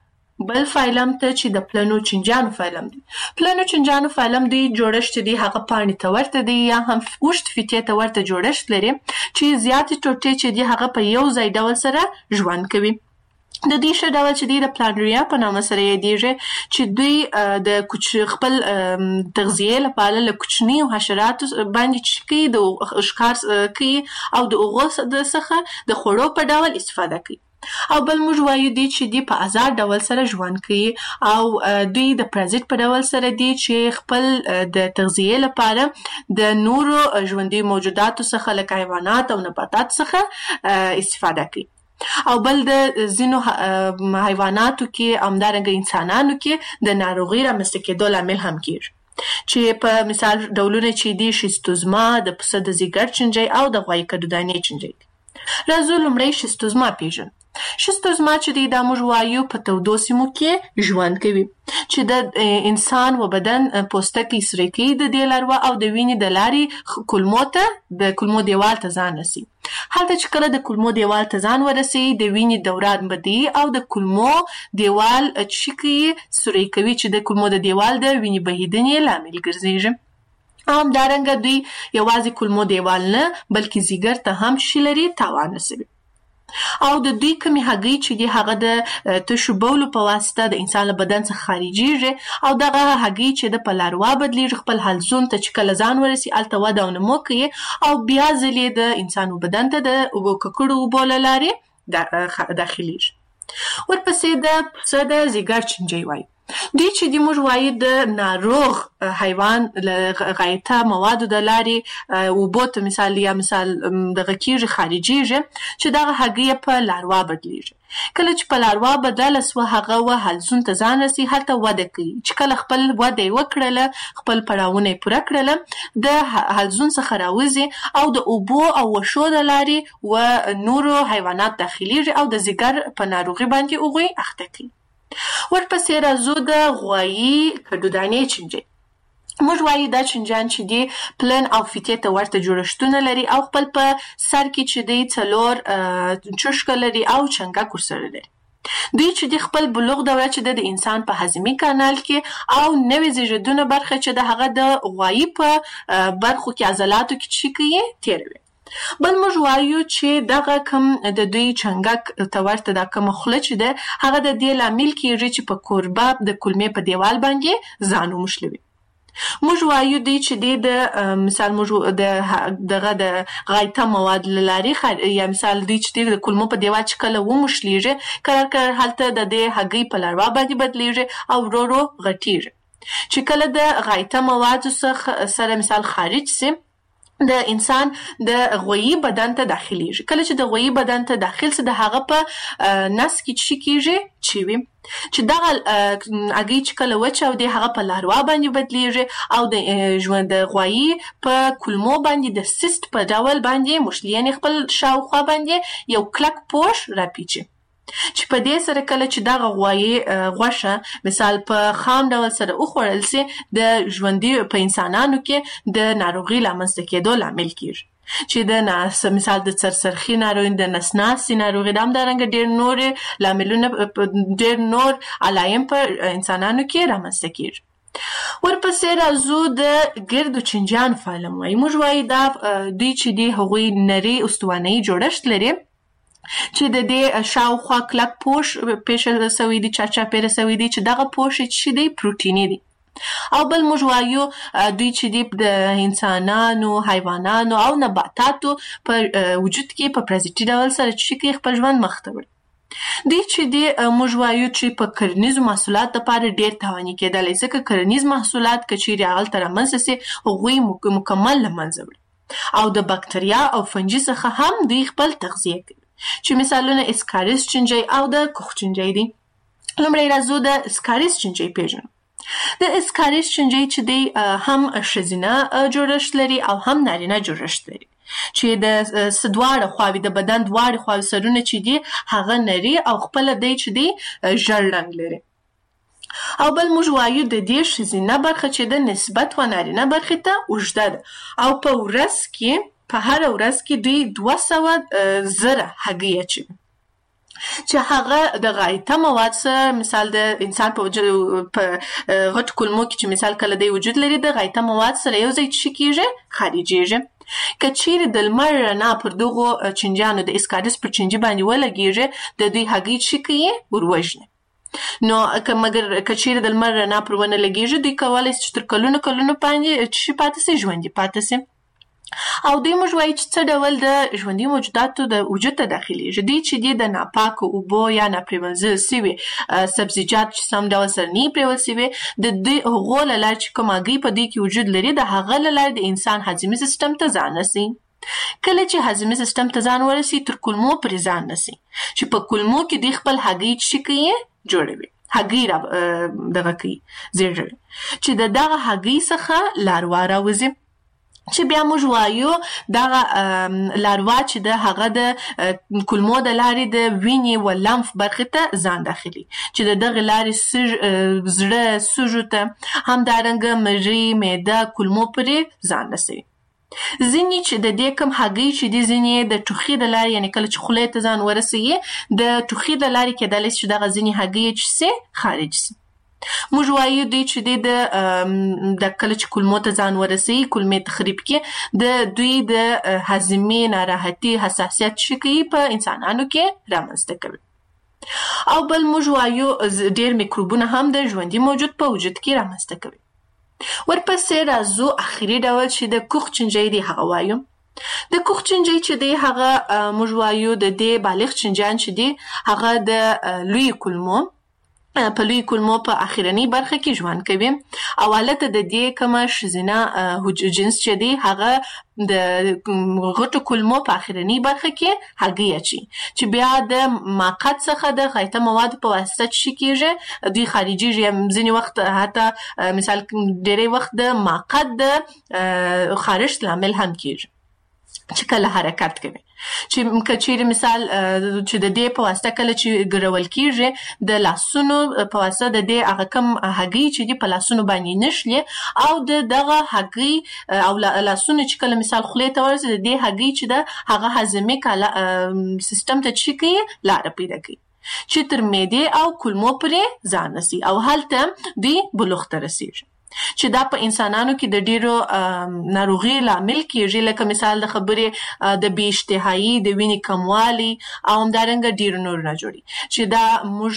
بل فایلم ته چې د پلنو چینجانو فایلم دی. پلنو چینجانو فایلم دی جوړښت دی هغه پاڼې ته ورته دی یا هم اوږد فیتې ته ورته جوړښت لري چې زیاتې ټوټې چې دی هغه په یو ځای ډول سره ژوند کوي. د دې ښه ډول چې دی د پلانریا په نامه سره یادېږي چې دوی د خپل تغذیې لپاره له کوچنیو حشراتو باندې چې کوي د ښکار کوي او د هغو څخه د خوړو په ډول استفاده کوي. او بل موږ وایو دی چې دی په آزاد ډول سره ژوند کوي او دوی د پرازیت په ډول سره دی چې خپل د تغذیې لپاره د نورو ژوندي موجوداتو څخه لکه حیوانات او نباتات څخه استفاده کوي. او بل د ځینو حیواناتو کې همدارنګه انسانانو کې د ناروغۍ رامنځته کېدو لامل هم کېږي چې په مثال ډولونه چې دي شیستوزما، د پسه د ځیګر چینجی او د غوایي کډودانې چینجی دي. راځو لومړی شیستوزما پیژنو. شیستوزما چې دی دا موږ وایو په تودو سیمو کې ژوند کوي چې د انسان و بدن پوستکی سره کوي د دې لاروا او د وینې د لارې کولمو ته د کولمو دیوال ته ځان رسي. هلته چې کله د کولمو دیوال ته ځان ورسي د وینې دوران بدی او د کولمو دیوال چې کوي سوري کوي چې د کولمو د دیوال د وینې بهیدنې لامل ګرځېږي. همدارنګه دوی یوازې کولمو دیوال نه بلکې ځیګر ته هم شي لري تاوان رسوي. او د دوی کمی هګۍ چې دی هغه د تشو بولو په واسطه د انسان له بدن څخه خارجيږي او دغه هګۍ چې د په لاروا بدلیږي خپل حلزون ته چې کله ځان ورسي الته وده او نمو کوي او بیا ځلې د انسان بدن ته د اوبو ککړو اوبو له لارې داخليږي. ورپسې د پسه د ځیګر چینجی وایي. دوی چې د موږ وایي د ناروغ حیوان غایطه موادو د لارې اوبو ته مثال دغه کیږي خارجيږي چې دغه هګۍ په لاروا بدلیږي. کله چې په لاروا بدله سوه هغه حلزون ته ځان رسي هلته وده کوي چې کله خپل وده یې وکړله خپل پړاوونه یې پوره کړله د حلزون څخه راوځي او د اوبو او وښو د لارې و نورو حیوانات داخليږي او د ځیګر په ناروغي باندې هغوی اخته کوي. ورپسې راځو د غوایي کډودانې چینجی. موږ وایي دا چینجیان چې دي پلن او فیتې ته ورته جوړښتونه لري او خپل په سر کې چې دی 4 چشکه لري او چنګک ورسره لري. دوی چې د خپل بلوغ دوره چې د انسان په هضمي کانال کې او نوې زیږیدونه برخه چې د هغه د غوایي په برخو کې عضلاتو کې چې کوي تیروي. بل موږ وایو چې دغه کم د دوی چنګک ته ورته دا کوم خوله چې ده هغه د دې لامل کېږي چې په کوربه د کولمې په دیوال باندې ځان وموښلوي. موږ وایو دی چې د مثال موږ دغه د غایطه مواد له لارې یا مثال دی چې د کولمو په دیوال چې کله وموښلیږي کله هلته د دې هګۍ په لاروا باندې بدلیږي او ورو ورو غټیږي چې کله د غایطه موادو سره مثال خارج سي د انسان د غویي بدن ته داخليږي. کله چې د غویي بدن ته داخل سي د هغه په نس کې چې کیږي چوي چې دغه هګۍ چې کله وچه او د هغه په لاروا باندې بدلیږي او د ژوند د غویي په کولمو باندې د سیست په ډول باندې مشلیان خپل شاوخوا باندې یو کلک پوش راپیچي چې په دې سره کله چې دغه غوایي غوښه مثال په خام ډول سره وخوړل سي د ژوندي په انسانانو کې د ناروغي لامنځته کېدو لامل کیږي چې د مثال د سرسرخي ناروغي د نسناسي ناروغي د همدارنګه ډېر نور لاملونه ډېر نور علایم په انسانانو کې رامنځته کیږي. ورپسې راځو د ګردو چینجیانو فعالم وایي. موږ وایي دا دوی چې دی هغوی نري استوانه‌یي جوړښت لري چې د دې شاوخوا کلک پوش پیښه سوی دي چاپیره سوی دي چې دغه پوش چې دی پروتیني دي. او بل موږ وایو دوی چې دی د انسانانو حیوانانو او نباتاتو په وجود کې په پرازیتي ډول سره چې خپل ژوند مخ ته وړي. دوی چې دی موږ وایو چې په کرنیزو محصولات لپاره ډېر تاواني کېدلی ځکه کرنیز محصولات که چیرې هغلته رامنځته سي هغوی مکمل له منځه وړي او د بکتریا او فنجي څخه هم دوی خپل تغذیه کوي چې مثالونه اسکاریس چینجی او د کوخ چینجی دي. لومړی راځو د اسکاریس چینجی پیژنو. د اسکاریس چینجی چې دی هم ښځینه جوړښت لري او هم نارینه جوړښت لري چې د دواړه خواوې د بدن دواړه خواوې سرونه چې دی هغه نري او خپل دی چې دی ژړ رنګ لري. او بل موږ وایو د دې ښځینه برخه چې د نسبت و نارینه برخې ته اوږده ده او په ورځ کې په هر ورځ کې دوی 200,000 هګۍ اچوي چې هغه د غایطه مواد سره مثال د انسان په غټ کولمو کې چې مثال کله د وجود لري د غایطه مواد سره یو ځای چې کیږي خارجيږي. که چیرې د لمر رڼا پر دغو چینجیانو د اسکاریس پر چینجي باندې ولګیږي د دوی هګۍ چې کوي وروژني. نو مګر که چیرې د لمر رڼا پر ونه لګیږي دوی کولی شي چې تر کلونو باندې چې پاتې سي ژوندي پاتې سي. او دوی موږ وایي چې څه ډول د ژوندي موجوداتو د وجود ته داخليږي. دوی چې دی د ناپاکو اوبو یا ناپریمنځل سوي سبزیجات چې سم ډول سره نه پریول سوي د دوی هغو له لارې چې کوم هګۍ په دوی کې وجود لري د هغه له لارې د انسان هضمي سیستم ته ځان رسي. کله چې هضمي سیستم ته ځان ورسي تر کولمو پرې ځان رسي چې په کولمو کې دوی خپل هګۍ چې کوي جوړوي هګۍ دغه کوي زیږوي چې د دغه هګۍ څخه لاروا راوځي چې بیا موږ وایو دغه لاروا چې د هغه د کولمو د لارې د وینې و لمف برخې ته ځان داخلي چې د دغه لارې زړه سږو ته همدارنګه مری معده کولمو پرې ځان رسوي. ځینې چې د دې کوم هګۍ چې دي ځینې د ټوخي د لارې یعنې کله چې خولې ته ځان ورسوي د ټوخي د لارې کېدلی چې دغه ځینې هګۍ چې سي خارج سي. موږ وایو دوی چې د کله چې کولمو ته ځان ورسوي کولمې تخریب کې د دوی د هاضمې ناراحتي حساسیت شي کوي په انسانانو کې رامنځته کوي او بل موږ وایو ډېر میکروبونه هم د ژوندي موجود په وجود کې رامنځته کوي. ورپسې راځو اخري ډول چې د کوخ چنجي دی هغه وایو. د کوخ چنجي چې دی هغه موږ وایو د دې بالغ چنجان چې دی هغه د لوی کولمو په لوی کولمو په اخرنی برخه کې ژوند کوي او حالت د دې کومه ښځینه جنس چې دی هغه د غټو کولمو په اخرنی برخه کې هګۍ اچي چې بیا د ماقات څخه د غایطه مواد په واسطه چې کېږي دوی خارجيږي ځینې وخت حتی مثال ډېری وخت د ماقات د خارش لامل هم کېږي چې کله حرکت کوي چې کچېر مثال چې د دې په واسطه کله چې ګرول کېږي د لاسونو په واسطه د دې هغه کم هګۍ چې دی په لاسونو باندې نشلي او دغه هګۍ او لاسونو چې کله مثال خولې ته ورسي د دې هګۍ چې د هغه هاضمې سیستم ته چې کوي لاره پیدا کوي چې تر معدې او کولمو پورې ځان رسي او هلته دوی بلوغ ته رسیږي چې دا په انسانانو کې د ډیرو ناروغي لامل کېږي لکه مثال د خبرې د بې اشتهایي د وینې کموالي او همدارنګه ډیرو نور نه جوړي چې دا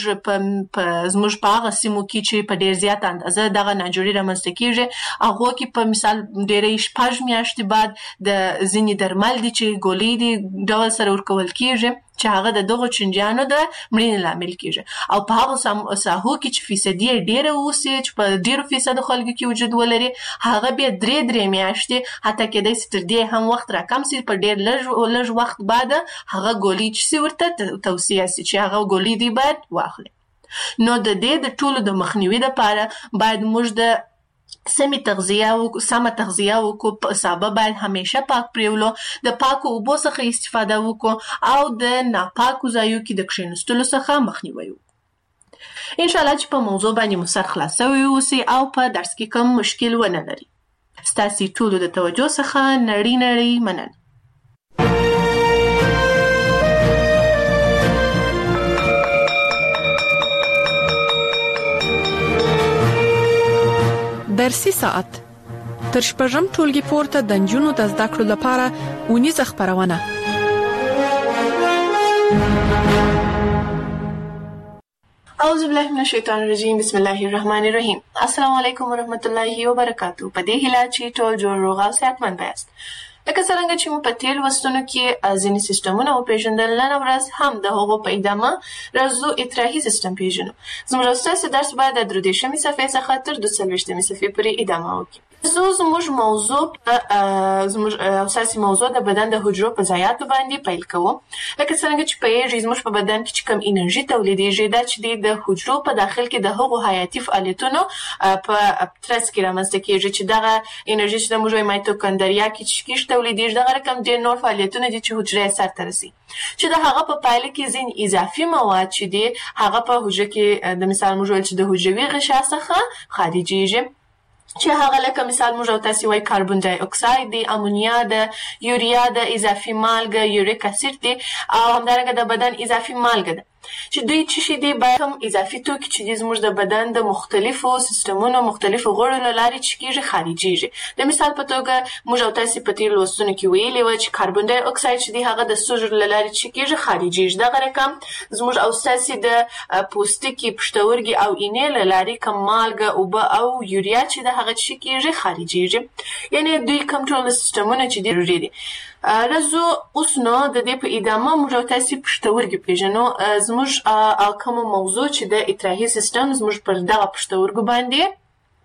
زموږ په هغه سیمو کې چې په ډیر زیات اندازه دغه ناجوړي رامنځته کېږي هغو کې په مثال ډیرې 6 میاشتې بعد د ځینې درمل دي چې ګولۍ دي ډول سره ورکول کېږي چې هغه د دغو چنجیانو د مړینې لامل کېږي او په هغو ساحو کې چې فیصدي ډیره اوسي چې په ډیرو فیصدو خلکو کې وجود ولري هغه بیا درې میاشتې حتی کېدای شي تر دې هم وخت راکم شي په ډیر لږ وخت بعد هغه ګولۍ چې ورته توصیه شي چې هغه ګولۍ دی باید واخلي. نو د دې د ټولو د مخنیوي لپاره باید موږ د سمه تغذیه وکړو په سبا باید همیشه پاک پریولو د پاکو اوبو څخه استفاده وکړو او د ناپاکو ځایو کې د کښیناستلو څخه مخنیوي وکړو. ان شاء الله چې په موضوع باندې مو سر خلاصوي اوسي او په درس کې کوم مشکل ونه لري. ستاسو ټولو د توجه څخه نړۍ مننه. درسي ساعت تر شپږم ټولګي پورته د نجونو د زده کړو لپاره اونیزه خپرونه. اعوذ بالله من الشیطان الرجیم بسم الله الرحمن الرحیم. السلام علیکم ورحمۃ اللہ وبرکاتہ. په دې هیله چې ټول جوړ روغ او صحتمند یاست. لکه څنګه چې مو په تیر وستونو کې ځینې سیستمونه وپېژندل نن ورځ هم د هغو په ادامه راځو اطراحي سیستم پېژنو. زموږ ستاسو درس باید د 23مې صفحې څخه تر 42مې صفحې پورې ادامه وکړي. زموږ اساسي موضوع د بدن د حجرو په ضایعاتو باندې پیل کوو. لکه څنګه چې پوهیږئ زموږ په بدن کې چې کوم انرژي تولیدېږي دا چې د حجرو په داخل کې د هغو حیاتي فعالیتونو په ترڅ کې رامنځته کېږي چې دغه انرژي چې د موږ مایتوکندریا کې تولیدېږي دغه رقم ډېر نور فعالیتونه دي چې حجره سرته رسي چې د هغه په پایله کې ځینې اضافي مواد چې دي هغه په حجره کې د مثال موږ ویل چې د حجروي غشا څخه خارجېږي چې هغه لکه مثال موږ او تاسو وایي کاربن ډای اکساید دی، امونیا د یوریا د اضافي مالګه یوریک اسید دی او همدارنګه د بدن اضافي مالګه ده چې دوی چې شي دي باید کوم اضافي توکي چې زموږ د بدن د مختلفو سیستمونو مختلفو غړو له لارې چې کېږي خارجېږي. د مثال په توګه موږ او تاسو په تیر لوستونو کې ویلي وو چې کاربن ډای اکساید چې دی هغه د سوزر له لارې چې کېږي خارجېږي. دغه رقم زموږ او تاسو د پوستکي پښتورګي او اینې له لارې کوم مالګه اوبه او یوریا چې د هغه چې کېږي خارجېږي. یعنی دوی کوم ټول سیستمونه چې دي ضروري دي. راځو اوس نو د دې په ادامه موږ تاسو پښتورګي پیژنو. زموږ کوم موضوع چې د اطراحي سیستم زموږ پر دغه پښتورګو باندې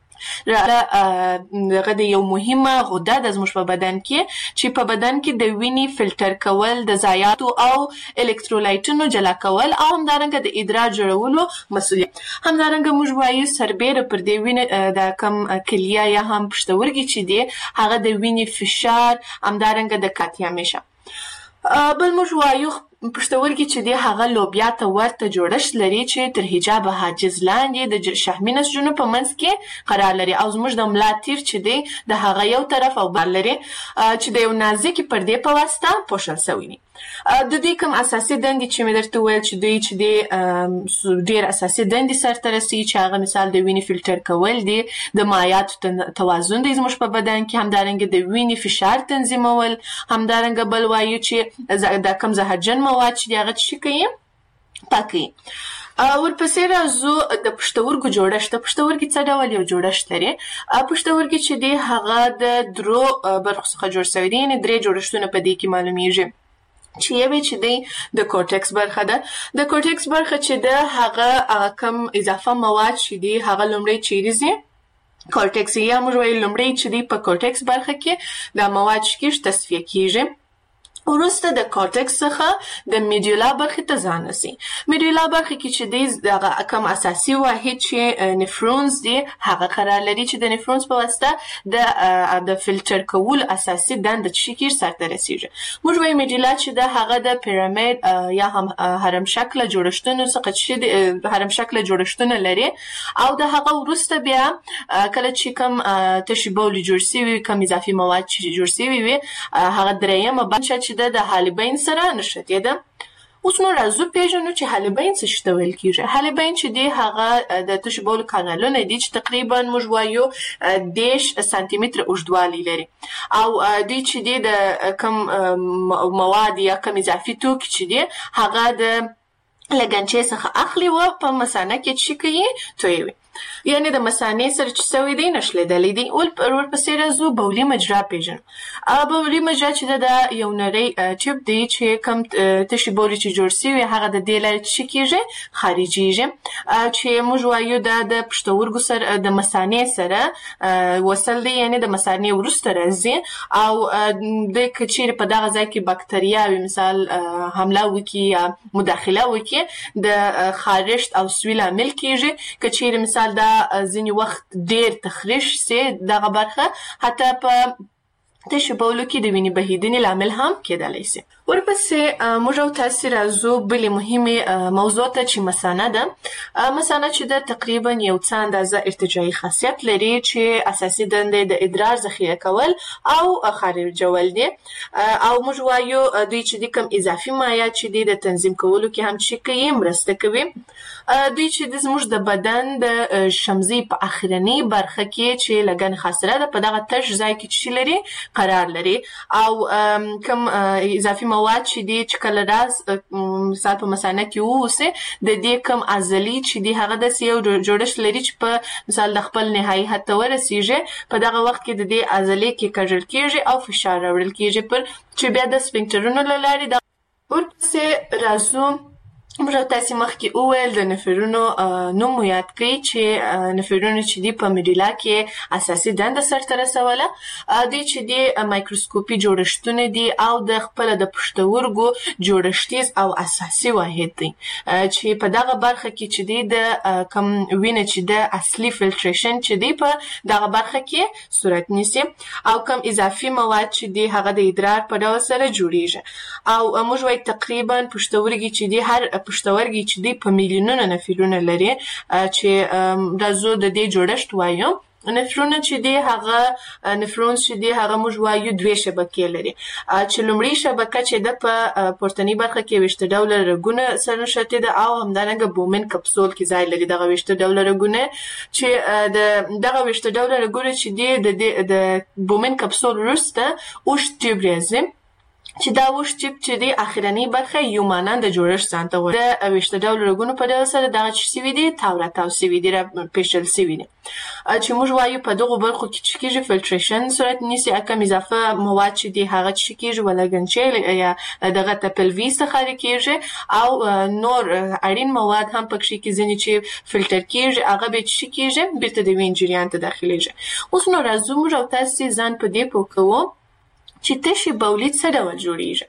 دغه د یو مهمه غده د زموږ په بدن کې چې په بدن کې د وینې فلټر کول د ضایعاتو او الکترولایټونو جلا کول او همدارنګه د ادرار جوړولو مسؤلیت. همدارنګه موږ وایو سربېره پر دې وینې د کم کلیه یا هم پښتورګي چې دی هغه د وینې فشار همدارنګه د کاتیامیشه. بل موږ وایو پښتورګي چې دی هغه لوبیا ته ورته جوړښت لري چې تر حجاب حاجز لاندې د شحمي نسجونو په منځ کې قرار لري او زموږ د ملا تیر چې دی د هغه یو طرف او بل لري چې د یو نازکې پردې په واسطه پوښل شوی وي. د دې کوم اساسي دندې چې مې درته وویل چې دوی چې دی ډېر اساسي دندې سرته رسوي چې هغه مثال د وینې فلټر کول دي، د مایعاتو توازن دی زموږ په بدن کې، همدارنګه د وینې فشار تنظیمول، همدارنګه بل وایو چې دا کوم زهرجن مواد چې هغه څه کوي پاکوي. ورپسې راځو د پښتورګو جوړښت. د پښتورګي څه ډول یو جوړښت لري؟ پښتورګي چې دی هغه د درو برخو څخه جوړ شوی دی، یعنې درې جوړښتونه په دې کې معلومیږي چې یوې چې دی د کورټکس برخه ده. د کورټکس برخه چې ده هغه کم اضافه مواد چې دی هغه لومړی چیرې ځي کورټکس، یا موږ وایو لومړی چې دی په کورټکس برخه کې دا مواد شکیږي تصفیه کیږي. وروسته د کورټکس څخه د میډیولا برخې ته ځان رسي. میډیولا برخه کې چې دی دغه کم اساسي واحد چې نفرونز دی هغه قرار لري چې د نفرونز په واسطه د فلټر کول اساسي دنده چې کیږي سرته رسیږي. موږ وایو میډیولا چې د هغه د پیرامید یا هم هرم شکل جوړښتونو څخه چې هرم شکل جوړښتونه لري، او د هغه وروسته بیا کله چې کم تشې بولې جوړ شوي، کم اضافي مواد چې جوړ شوي وي، هغه دریمه برخه چې د حالبین سره نښتې ده. اوس نو راځو پیژنو چې حالبین څه شي ته ویل کیږي. حالبین چې دی هغه د تشې بولو کانالونه دي چې تقریبا موږ وایو 10 سانتي متره اوږدوالی لري، او دوی چې دی د کم مواد یا کم اضافي توکي چې دی هغه د لګنچې څخه اخلي و په مثانه کې چې کوي تویوي، یعنی د مثانې سره چې سوی دی نښلېدلی دی. ورپسې راځو بولي مجرا پیژنو. بولي مجرا چې د یو نری ټیوب دی چې کم تشې بولې چې جوړ شوي هغه د دې لارې چې کیږي خارجیږي، چې موږ وایو دا د پښتورګو سره د مثانې سره وصل دی، یعنی د مثانې وروسته راځي، او د کچېرې په دغه ځای کې بکتریاوې مثال حمله وکړي یا مداخله وکړي د خارښت او سوي لامل کیږي. کچېرې مثال دا ځینې وخت ډېر تخریش سي دغه برخه حتی په تشې بولو کې د وینې بهیدنې لامل هم کېدلی سي. ورپسې موږ او تاسې راځو بلې مهمې موضوع ته چې مثانه ده. مثانه چې ده تقریبا یو څه اندازه ارتجاعي خاصیت لري چې اساسي دنده د ادرار ذخیره کول او خارجول دي، او موږ وایو دوی چې د کوم اضافي مایع چې دی د تنظیم کولو کې هم چې کوي مرسته کوي. دوی چې زموږ د بدن د شمزي په اخرنۍ برخه کې چې لګن خاصره ده په دغه تش ځای کې چې لري قرار لري، او کوم اضافي مواد چې دی چې کله راز مثال په مثانه کې ووسي د دې کوم عضلې چې دی هغه داسې یو جوړښت لري چې په مثال د خپل نهایي حد ته ورسیږي، په دغه وخت کې د دې عضلې کې کږل کیږي او فشار راوړل کیږي پر چې بیا د سفنکټرونو له لارې. ورپسې راځو موږ تاسې مخکې وویل د نفرونو نوم مو یاد کړئ چې نفرونو چې دی په میډیلا کې اساسي دنده سرته رسوله. دوی چې دی مایکروسکوپي جوړښتونه دي او د خپله د پښتورګو جوړښتیز او اساسي واحد دی چې په دغه برخه کې چې دی د کم وینه چې د اصلي فلټریشن چې دی په دغه برخه کې صورت نیسي، او کم اضافي مواد چې دی هغه د ادرار په ډول سره جوړیږي. او موږ وایو تقریبا پښتورګي چې دی هر پښتورګي چې دی په میلیونونه نفرونه لري چې راځو د دې جوړښت وایو. نفرونه چې دی هغه نفرونز چې دی هغه موږ وایو دوې شبکې لري، چې لومړی شبکه چې ده په پورتنۍ برخه کې 20 ډوله رګونه سره نښتې ده، او همدارنګه بومن کپسول کې ځای لري دغه 20 ډوله رګونه چې دغه 20 ډوله رګونه چې دی د بومن کپسول وروسته اوږد ټیوب راځي چې دا اوږد ټیوب چې دی اخرنۍ برخه یو مانند جوړښت ځان ته غواړي. د 20 ډوله رګونو په ډول سره دغه چې سوي دي تاو راتاو سوي دي، راپېژل سوي دي، چې موږ وایو په دغو برخو کې چې کېږي فلټریشن صورت نیسي، کم اضافه مواد چې دی هغه چې کېږي ولګنچې یا دغه ته پلوي څخه کېږي، او نور اړین مواد هم پکې کې ځینې چې فلټر کېږي هغه به چې کېږي بیرته د وین جریان ته داخليږي. اوس نو راځو موږ او تاسې ځان په دې پوه کوو چې تشې بولې څه ډول جوړیږي.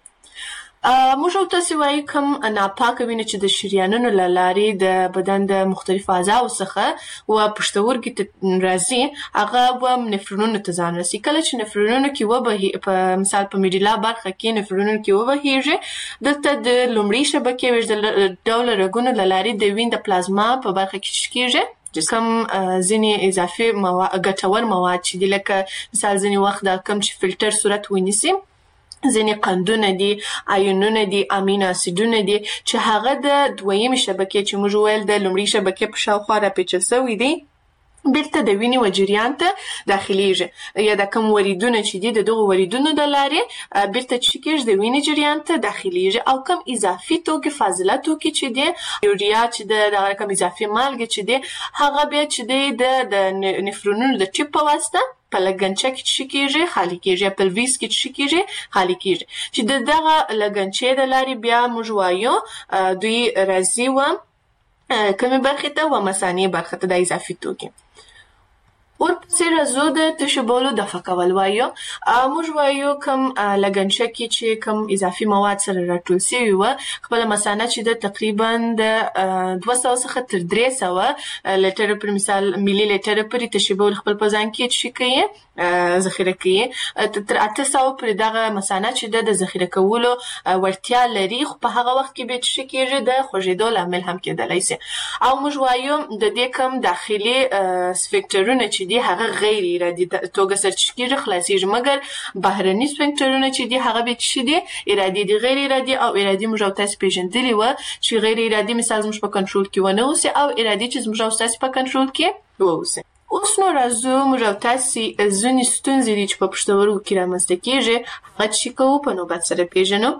موږ او تاسې وایو کوم ناپاکه وینه چې د شریانونو له لارې د بدن د مختلفو اعضاو څخه و پښتورګي ته راځي هغه و نفرونونو ته ځان رسي. کله چې نفرونونو کې وبهي په مثال په میډیلا برخه کې نفرونونو کې وبهیږي، دلته د لومړۍ شبکې 20 ډوله رګونو له لارې د وین د پلازما په برخه کې کېږي کم ځینې اضافي ګټور مواد چې دي لکه مثال ځینې وخت دا کم چې فلټر صورت ونیسي ځینې قندونه دي، آیونونه دي، امینو اسیدونه دي چې هغه د دویمې شبکې چې موږ ویل د لومړۍ شبکې په شاوخوا راپیچل شوي دي بیرته د وینې و جریان ته داخليږي، یا د کوم وریدونه چې دي د دغو وریدونو د لارې بیرته چې کېږي د وینې جریان ته داخليږي، او کوم اضافي توکي فاضله توکي چې دي یوریا چې د کوم اضافي مالګې چې دي هغه بیا چې دی د نفرونونو د ټیپ په واسطه په لګنچه کې چې کېږي خالي کېږي، پلویس کې چې کېږي خالي کېږي، چې دغه لګنچې د لارې بیا موږ وایو دوی راځي و کومې برخې ته و مثانې برخه ته د اضافي توکي. ورپسې راځو د تشو بولو دفع کول وایو. موږ وایو کوم لګنچه کې چې کوم اضافي مواد سره راټول شوي وه خپله مثانه چې د تقریبا د 200 څخه تر 300 لیټره پر مثال ملي لیټره پورې تشو بول خپل په ځان کې چې کوي ذخیره کوي، تر 800 پورې دغه مثانه چې د ذخیره کولو وړتیا لري، خو په هغه وخت کې به چې کېږي د خوږېدو لامل هم کېدلی شي. او موږ وایو د دې کوم داخلي سفنکټرونه چې دي هغه غیر ارادي توګه سرچکیږي خلاصيږي، مګر بهرني سفنکټرونه چې دي هغه به چې دي ارادي دي. غیر ارادي او ارادي موږ او تاسو پیژندلی و چې غیر ارادي مثال زموږ په کنټرول کې ونه اوسي او ارادي چې زموږ او تاسو په کنټرول کې واوسي. اوس نو راځو موږ او تاسو ځینې ستونزې دي چې په پښتورګو کې رامنځته کېږي هغه چې کوو په نوبت سره پیژنو.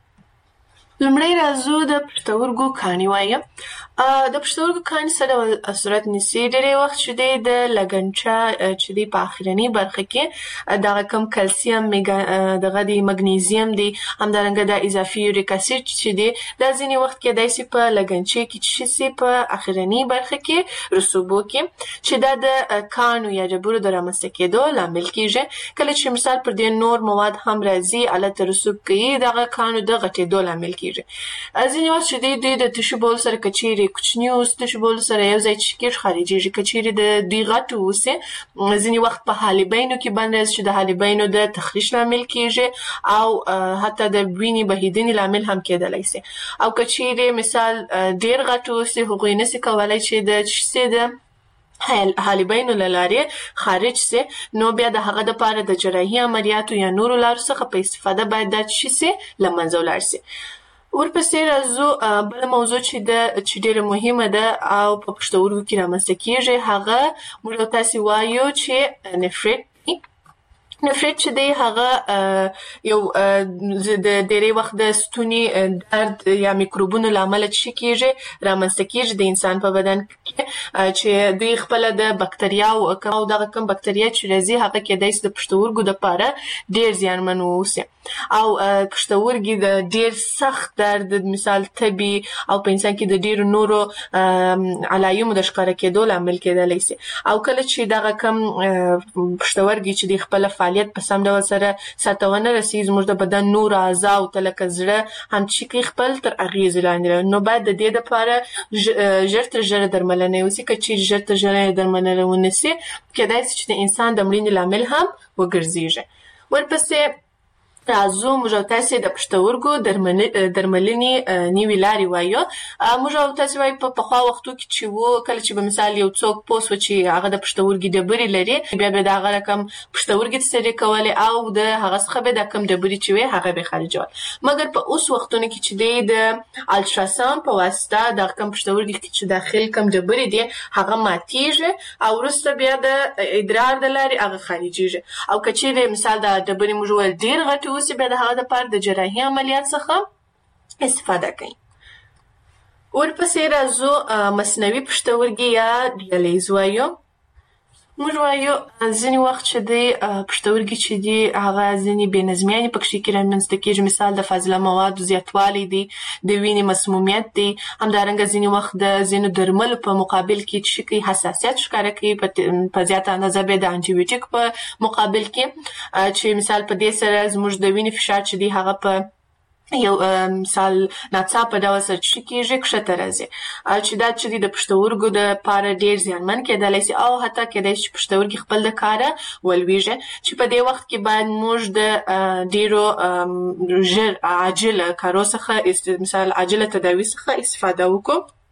لومړی راځو د پښتورګو کاڼي وایو. د پښتورګو کاڼي څه ډول صورت نیسي؟ ډېری وخت چې دی د لګنچه چې دی په اخرنۍ برخه کې دغه کم کلسیم دغه دی مګنیزیم دی همدارنګه د اضافي یوریک اسید چې دی دا ځینې وخت کېدای شي په لګنچې کې چې شي په اخرنۍ برخه کې رسوبو کې چې دا د کاڼو یا ډبرو د رامنځته کېدو لامل کېږي. کله چې مثال پر دې نور مواد هم راځي الته رسوب کوي دغه کاڼو د غټېدو لامل کېږي. ځینې وخت چې دی د تشو بول سره کچېرې کوچني اوس تشو بول سره یو ځای چې کېږي خارجېږي، کچېرې د دوی غټ اوسي ځینې وخت په حالبینو کې بند راځي چې د حالبینو د تخریش لامل کېږي او حتی د وینې بهیدنې لامل هم کېدلی شي. او کچېرې مثال ډېر غټ اوسي هغوی نشي کولی چې د حالبینو له لارې خارج سي، نو بیا د هغه دپاره د جراحي عملیاتو یا نورو لارو څخه په استفاده باید دا شي له منځه ولاړ سي. ورپسې راځو بله موضوع چې ډېره مهمه ده او په پښتورګو کې رامنځته کېږي هغه موږ تاسې وایو چې نفریت چې دی هغه یو د ډېری وخت د ستوني درد یا میکروبونو له امله چې کېږي رامنځته کېږي د انسان په بدن کې چې دوی خپله د بکتریاو او دغه کوم بکتریا چې راځي هغه کېدای شي د پښتورګو دپاره ډېر زیانمن واوسي او پښتورګي د ډېر سخت درد مثال تبي او په انسان کې د ډېرو نورو علایمو د ښکاره کېدو لامل کېدلی شي. او کله چې دغه کوم پښتورګي چې د خپله فعالیت په سم ډول سره سرته ونه رسېږي زموږ د بدن نورو اعضاو ته لکه زړه هم چې خپل تر اغېزې لاندې نو باید د دې دپاره ژر تر ژره درملنه وشي. که چیرې ژر تر ژره درملنه ونه شي کېدای شي چې د انسان د مړینې لامل هم وګرځېږي. ورپسې راځو موږ او تاسې د پښتورګو درملنې نوې لارې وایو. موږ او تاسې وایو په پخوا وختو کې چې و کله چې به مثال یو څوک پوه شو چې هغه د پښتورګي ډبرې لري بیا به د هغه رقم پښتورګي تسرې کولې او د هغه څخه به د کوم ډبرې چې وي هغه به خارجول. مګر په اوس وختونو کې چې دی د الټراساوند په واسطه د کوم پښتورګي کې چې داخل کوم ډبرې دي هغه ماتېږي او وروسته بیا د ادرار د لارې هغه خارجېږي. او که چیرې مثال د ډبرې موږ ویل ډېر غټې اوسي بیا د هغه دپاره د جراحي عملیات څخه استفاده کوي. ورپسې راځو مصنوعي پښتورګي یا ډیالیز وایو. موږ وایو ځینې وخت چې دی پښتورګي چې دي هغه ځینې بې نظمیانې پکښې کې رامنځته کېږي، مثال د فاضله موادو زیاتوالی دی، د وینې مسمومیت دی، همدارنګه ځینې وخت د ځینو درملو په مقابل کې چې کوي حساسیت ښکاره کوي په زیاته اندازه بیا د انټي بیوټیک په مقابل کې چې مثال په دې سره زموږ د وینې فشار چې دی هغه په یو مثال ناڅاپه ډول سره چې کېږي کښته راځي چې دا چې د پښتورګو دپاره ډېر زیانمن کېدلی شي او حتی کېدای شي چې پښتورګي خپل د کاره ولویږي چې په دې وخت کې باید موږ د ډېرو ژر عاجله کارو څخه مثال عاجله تداوي څخه استفاده وکړو.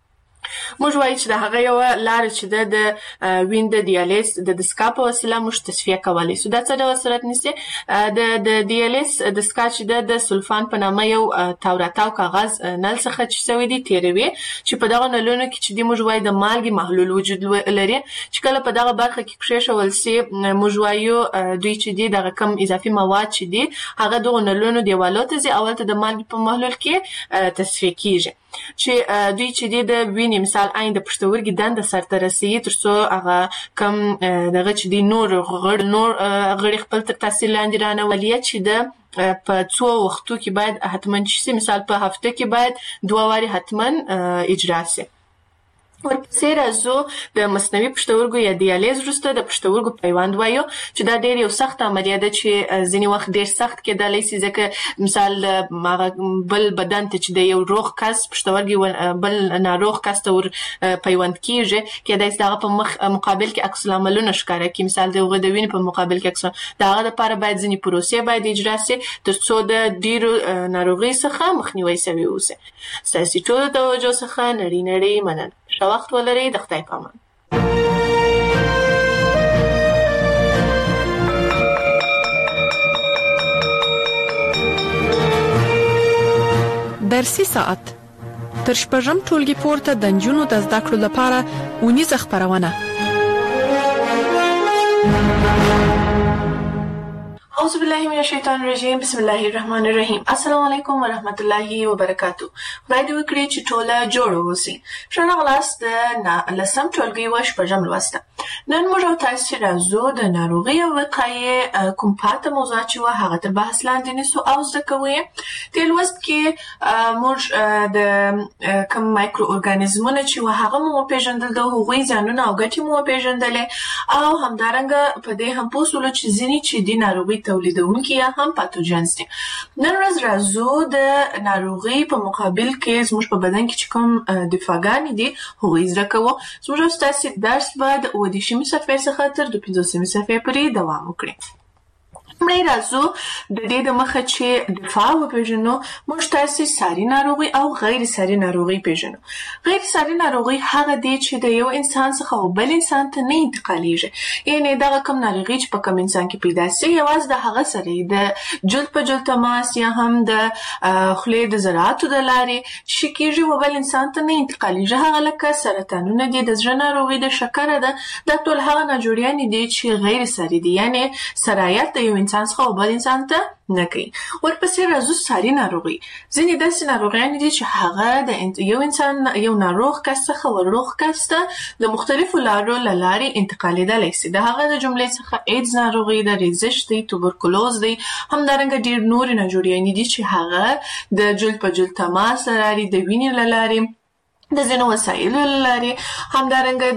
موږ وایو چې د هغه یو لار چې د وین د دیالیز د دسکا په وسیله موږ تصفیه کولی سو. دا څه ډول صورت نیسي؟ د دیالیز د دسکا چې د سلفان په نامه یو تاوراتاو کاغذ نل څخه چې سوي دي تیروي، چې په دغه نلونو کې چې موږ وایو د مالګې محلول وجود لري، چې کله په دغه برخه کې کښېښول سي موږ وایو دوی چې دي دغه کم اضافي مواد چې دي هغه دغه نلونو دیوالو ته ځي، اول ته د مالګې په محلول کې تصفیه کیږي، چې دوی چې دي د وینې مثال عین د پښتورګي دنده سرته رسوي ترڅو هغه کم دغه چې دي نور غړي خپل تر تاثیر لاندې رانولي، چې د په څو وختو کې باید حتما شي، مثال په هفته کې باید 2 واري حتما اجرا شي. ورپسې راځو د مصنوعي پښتورګو یا دیالیز وروسته د پښتورګو پیوند وایو، چې دا ډېر یو سخت عملیه ده چې ځینې وخت ډېر سخت کېدلی شي، ځکه مثال بل بدن ته چې د یو روغ کس پښتورګي بل ناروغ کس ته ور پیوند کېږي، کېدای شي د هغه په مقابل کې عکس العملونه ښکاره کړي، مثال د هغه د وینې په مقابل کې د هغه لپاره باید ځینې پروسې باید اجرا شي ترڅو د ډېرو ناروغۍ څخه مخنیوی شوی اوسي. ستاسې ټولو توجه څخه نړۍ مننه. ښه وخت ولرئ. د خدای په امان. درسي ساعت تر شپږم ټولګي پورته د نجونو د زده کړو لپاره اونیزه خپرونه. اعوذ بالله من الشیطان الرجیم. بسم الله الرحمن الرحیم. السلام علیکم ورحمت الله وبرکاتو. خدای دې وکړي چې ټوله جوړ اوسئ. ښه راغلاست د لسم ټولګي و شپږم لوسته. نن موږ او تاسو راځو د ناروغۍ او وقایې کوم پاته موضوع چې و هغه تر بحث لاندې نیسو او زده کوو. دې لوست کې موږ د کوم مایکرو ارګانیزمونه چې و هغه مو وپېژندل، د هغوی زیانونه او ګټې مو وپېژندلې، او همدارنګه په دې هم پوه شولو چې ځینې چې دي ناروغۍ تولیدونکي یا هم پاتوجنز دي. نن ورځ راځو د ناروغۍ په مقابل کې زموږ په بدن کې چې کوم دفاعګانې دي هغوی زده کوو. زموږ او ستاسې درس به د 30 صفحې څخه تر 50 صفحې پورې دوام وکړي. لومړی راځو د دې د مخه چې دفاع وپېژنو، موږ تاسې ساري ناروغي او غیر ساري ناروغي پېژنو. غیر ساري ناروغي هغه دی چې د یو انسان څخه او بل انسان ته نه انتقالیږي، یعنې دغه کوم ناروغي چې په کوم انسان کې پیدا سي یوازې د هغه سره د جلد په جلد تماس یا هم د خولې د ذراتو د لارې چې کېږي و بل انسان ته نه انتقالیږي. هغه لکه سرطانونه دي، د زړه ناروغي، د شکره ده، دا ټول هغه ناجوړیانې دي چې غیر ساري دي، یعنې سرایت د یو انسان څخه او بل انسان ته نه کوي. ورپسې راځو ساري ناروغي. ځینې داسې ناروغیانې دي چې هغه د یو انسان یو ناروغ کس څخه ور روغ کس ته د مختلفو لارو له لارې انتقالېدلی شي. د هغه د جملې څخه ایډز ناروغي ده، ریزش دی، توبرکلوز دی، همدارنګه ډېر نورې ناجوړیانې دي چې هغه د جلد په جلد تماس له لارې، د وینې له لارې، د ځینو وسایلو له لارې، همدارنګه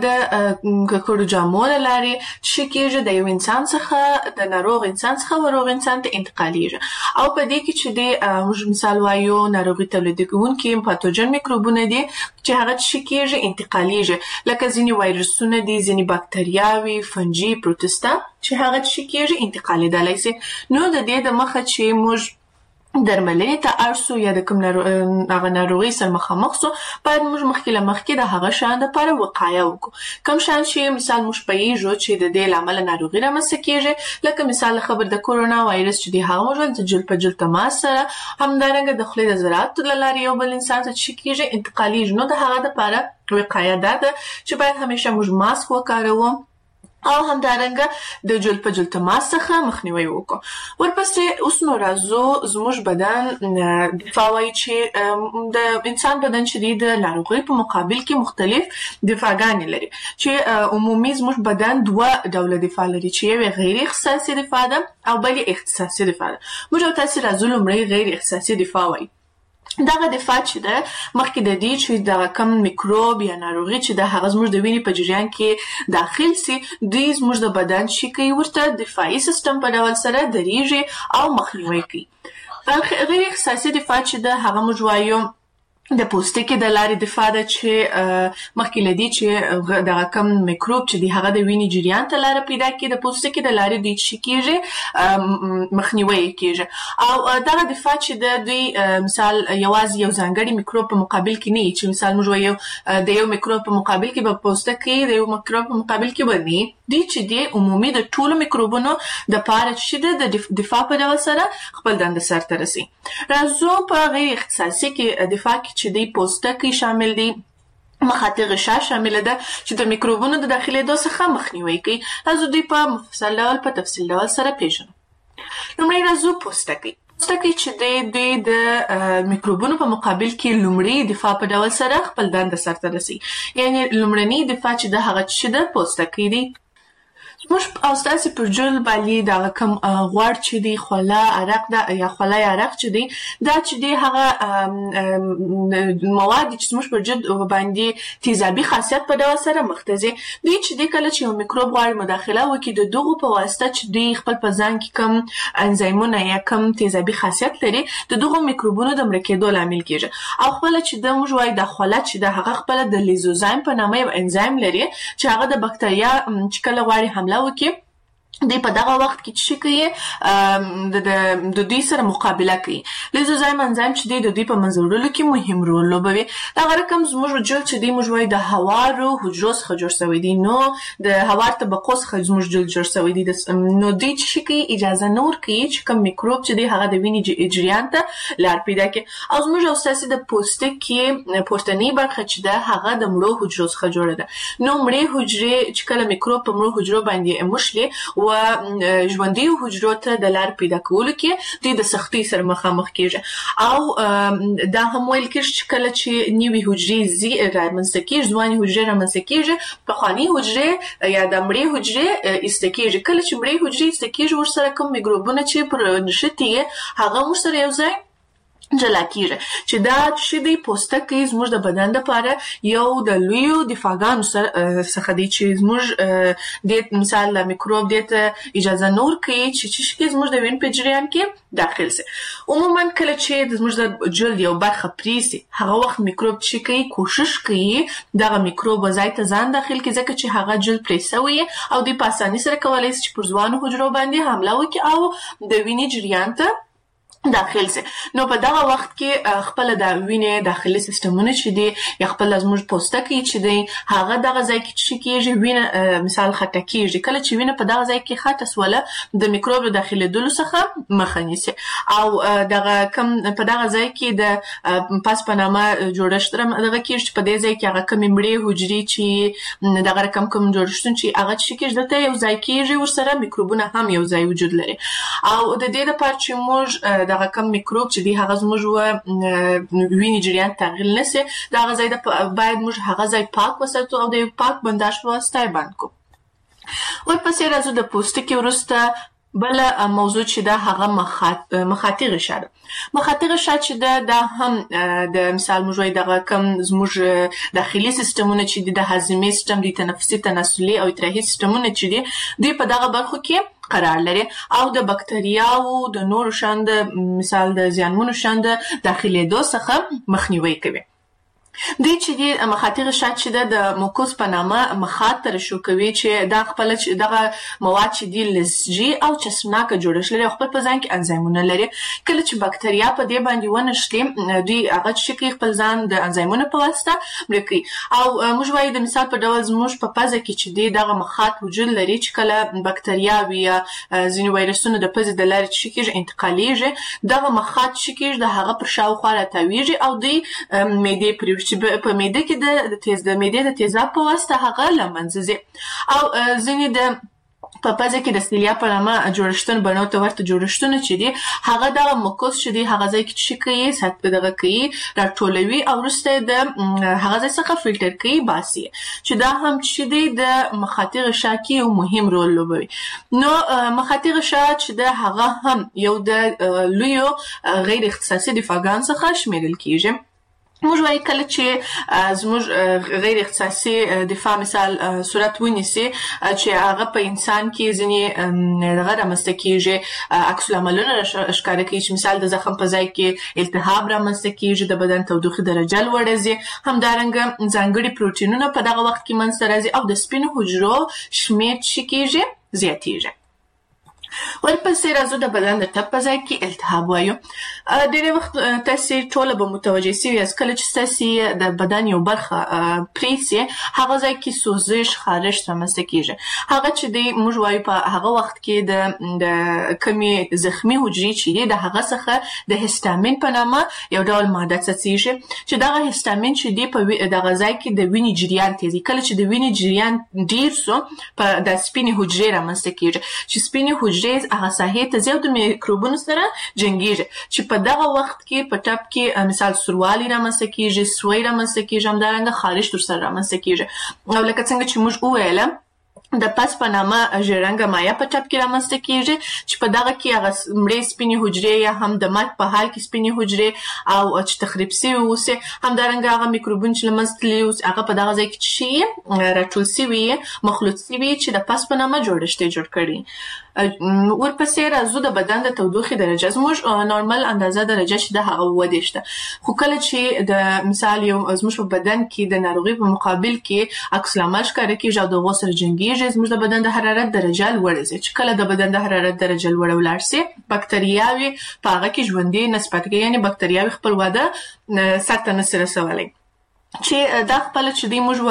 د ککړو جامو له لارې چې کېږي د یو انسان څخه د ناروغ انسان څخه ور روغ انسان ته انتقالیږي. او په دې کې چې د موږ مثال وایو ناروغي تولیدونکي پاتوجن میکروبونه دي چې هغه چې کېږي انتقالیږي، لکه ځینې وایرسونه دي، ځینې باکتریاوي، فنجي، پروتستا چې هغه چې کېږي انتقالېدلی شي. نو د دې د مخه چې موږ درملنې ته اړ سو یا د کوم هغه ناروغۍ سره مخامخ سو، باید موږ مخکې له مخکې د هغه شیانو دپاره وقایه وکړو. کوم شیان چې مثال موږ پوهېږو چې د دې له امله ناروغي رامنځته کېږي، لکه مثال خبر د کورونا وایرس چې دی هغه موږ د جلد په جلد تماس سره، همدارنګه د خولې د ذراتو له لارې یو بل انسان ته چې کېږي انتقالیږي. نو د هغه دپاره وقایه دا ده چې باید همیشه موږ ماسک وکاروو او همدارنګه د جلد په جلد تماس څخه مخنیوی وکړو. ورپسې اوس نو راځو زموږ بدن دفاع وایي چې د انسان بدن چې دی د ناروغۍ په مقابل کې مختلف دفاعګانې لري، چې عمومي زموږ بدن 2 ډوله دفاع لري، چې یو غیر اختصاصي دفاع ده او بل اختصاصي دفاع ده. موږ او تاسې راځو لومړی غیر اختصاصي دفاع وایي. دغه دفاع چې ده مخکې د دې چې دغه کم میکروب یا ناروغي چې د هغه زموږ د وینې په جریان کې داخل سي، دوی زموږ د بدن چې کوي ورته دفاعي سیستم په ډول سره درېږي او مخنیوی کوي. غیر اختصاصي دفاع چې ده هغه موږ وایو د پوستکي د لارې دفاع ده چې مخکې له دې چې دغه کم میکروب چې دی هغه د وینې جریان ته لاره پیدا کړي د پوستکي د لارې دوی چې کېږي مخنیوي کېږي او دغه دفاع چې د دوی مثال یوازې یو ځانګړي میکروب په مقابل کې نه چې مثال موږ وایو د یو میکروب په مقابل کې به پوستکي د یو میکروب په مقابل کې به نه دي چې دی عمومي د ټولو میکروبونو د پاره چې د دفاع په ډول سره خپل دنده سرته رسي. راځو په غیر اختصاصي کې دفاع کې چې دی پوستکی شامل دي مخاطی غشا شامل ده چې د میکروبونو د داخلېدو څخه مخنیوي کوي. راځو دوی په مفصل ډول په تفصیل ډول سره پیژنو. لومړی راځو پوستکی چې دوی د میکروبونو په مقابل کې لومړی دفاع په ډول سره خپل دنده سرته رسي. یعنی لومړنی دفاع چې د هغه چې د پوستکی دی موږ او ستاسو پر جل باندې دا کوم غوړ چې دی خوله عرق ده یا خوله عرق چې دی دا چې دی هغه مواد چې موږ پر جل باندې تیزابي خاصیت په ډول سره مختزي دوی چې دی کله چې یو میکروب غواړي مداخله وکړي د دغه په واسطه چې دوی خپل په ځان کې کم انزایمونه یا کم تیزابي خاصیت لري د دغه میکروبونو د مړه کېدو لامل کیږي او خپل چې د موږ وایي د خوله چې د هغه خپل د لیزوزایم په نامه یو انزایم لري چې هغه د بکتریا چې کله غواړي حمله وکړي دی په دغه وخت کې چې کوي د دوی سره مقابله کوي. لیزوزایم انزایم چې دی د دوی په منځوړلو کې مهم رول لوبوي. دغه رقم زموږ جلد چې دی موږ وایي د هوارو حجرو څخه جوړ شوی دی نو د هوار طبقو څخه زموږ جلد جوړ شوی دی نو دوی چې کوي اجازه نه ورکوي چې کوم میکروب چې دی هغه د وینې جریان ته لار پیدا کړي او زموږ اساسي د پوستکي پورتنۍ برخه چې ده هغه د مړو حجرو څخه جوړه ده. نو مړې حجرې چې کله میکروب په مړو حجرو باندې مشلي و ژوندۍ حجرو ته د لار پیدا کولو کې دوی د سختۍ سره مخامخ کېږي او دا هم ویل کېږي چې کله چې نوې حجرې رامنځته کېږي ځوانې حجرې رامنځته کېږي پخوانۍ حجرې یا د مړې حجرې ایسته کېږي. کله چې مړې حجرې ایسته کېږي ورسره کوم میکروبونه چې پر نښتي هغه ورسره یو ځای جلا کیږي چې دا چې دی پوستکی زموږ د بدن لپاره یو د لویو دفاعګانو څخه دی چې زموږ د مثال د میکروب د اجازه نور کوي چې زموږ د وین په جریان کې داخل سي. عموما کله چې زموږ د جلد یو برخه پریسي هغه وخت میکروب چې کوي کوشش کوي دغه میکروب ځای ته ځان داخل کړي ځکه چې هغه جلد پریسوي او د په اسانۍ سره کولای شي چې پر ځوانو حجرو باندې حمله وکړي او د وینې جریان ته داخل سي. نو په دغه وخت کې خپل د وینې داخلي سیستمونه چې دي یا خپل زموږ پوستکی چې دی هغه دغه ځای کې چې کېږي وینه مثال خټه کېږي. کله چې وینه په دغه ځای کې خټه سوله د میکروب داخلېدلو څخه مخه نیسي او دغه کم په دغه ځای کې د پاس په نامه جوړښت دغه کېږي چې په دې ځای کې هغه کمې مړې حجرې چې دغه رقم کوم جوړښتونه چې هغه چې کېږي دلته یو ځای کېږي ورسره میکروبونه هم یو ځای وجود لري او د دې لپاره چې موږ دغه کم میکروب چې دی هغه زموږ وینې جریان تغییر نشي دغه ځای باید موږ هغه ځای پاک وساتو او د پاک بنداژ په واسطه یې بند کړو. ورپسې راځو د پوستکي وروسته بل موضوع چې دا هغه مخاطی غشا ده. مخاطی غشا چې دا هم د مثال موږ وایي دغه کم زموږ داخلي سیستمونه چې د هاضمې سیستم د تنفسي تناسلي او ادراحي سیستمونه چې دي دوی په دغه برخو کې قرار لري او د بکتریاو د نورو شاند مثال د زیانمنو شاند داخلېدو څخه مخنیوي کوي. دوی چې د مخاطی غشا چې د موکوس په نامه مخاط ترشح کوي چې دا خپل چې دغه مواد چې دی لزجي او چسبناکه جوړښت لري خپل په ځان کې انزایمونه لري. کله چې بکتریا په دې باندې ونښلي دوی هغه چې خپل ځان د انزایمونو په واسطه مړ کوي او موږ وایو د مثال په ډول زموږ په پزه کې چې دی دغه مخاط وجود لري چې کله بکتریاوي یا ځینې وایرسونه د پزې د لارې چې کېږي انتقالېږي دغه مخاط چې کېږي د هغه پر شاوخوا راتاویږي او دوی معدې پرې چې په معده کې د معدې د تیزاب په واسطه هغه له منځه ځي او ځینې د په پزه کې د سیلیا په نامه جوړښتونه بڼو ته ورته جوړښتونه چې دي هغه دغه موکوس چې دی هغه ځای کې چې کوي سات دغه کوي راټولوي او وروسته د هغه ځای څخه فلټر کوي باسي چې دا هم چې دی د مخاطی غشا کې یو مهم رول لوبوي. نو مخاطی غشا چې د هغه هم یو د لویو غیر اختصاصي دفاعګانو څخه شمیرل کیږي. موږ وایي کله چې زموږ غیر اختصاصي دفاع مثال صورت ونیسي چې هغه په انسان کې ځینې دغه رامنځته کېږي عکس العملونه ښکاره کوي چې مثال د زخم په ځای کې التهاب رامنځته کېږي د بدن تودوخې درجه لوړه ځي همدارنګه ځانګړي پروټینونه په دغه وخت کې منځته راځي او د سپینو حجرو شمېر څه کېږي زیاتېږي. ورپسې راځو د بدن د ټپ په ځای کې التهاب وایو. ډېری وخت تاسې ټوله به متوجه سوي یاست کله چې ستاسې د بدن یو برخه پرې سي هغه ځای کې سوزش خارش رامنځته کېږي. هغه چې دی موږ وایو په هغه وخت کې د کمې زخمي حجرې چې دي د هغه څخه د هستامین په نامه یو ډول ماده څڅېږي چې دغه هستامین چې دی په دغه ځای کې د وینې جریان تېزوي. کله چې د وینې جریان ډېر سو په د سپینې حجرې رامنځته کېږي چې سپینې حجرې هغه ساحې ته ځي او د میکروبونو سره جنګېږي چې په دغه وخت کې په ټپ کې مثال سوروالی رامنځته کېږي سوی رامنځته کېږي همدارنګه خارش ورسره رامنځته کېږي او لکه څنګه چې موږ وویله د پس په نامه ژیړرنګه مایع په ټپ کې رامنځته کېږي چې په دغه کې هغه مړې سپینې حجرې یا هم د مرګ په حال کې سپینې حجرې او چې تخریب سوي اوسي همدارنګه هغه میکروبونه چې له منځه تللي اوسي هغه په دغه ځای کې څه شي راټول سوي مخلوط سوي چې د پس په نامه جوړښت یې جوړ کړي. ورپسې راځو د بدن د تودوخې درجه. زموږ نورمال اندازه درجه چې د هغه 27 ده خو کله چې د مثال یو زموږ په بدن کې د ناروغي په مقابل کې عکس العمل ښکاره کېږي او د هغو سره جنګېږي زموږ د بدن د حرارت درجه لوړه ځي چې کله د بدن د حرارت درجه لوړه ولاړ سي بکتریاوې په هغه کې ژوندۍ نسبت کوي یعنې بکتریاوې خپل وده سرته نسي رسولی چې دا خپل چې دی موږ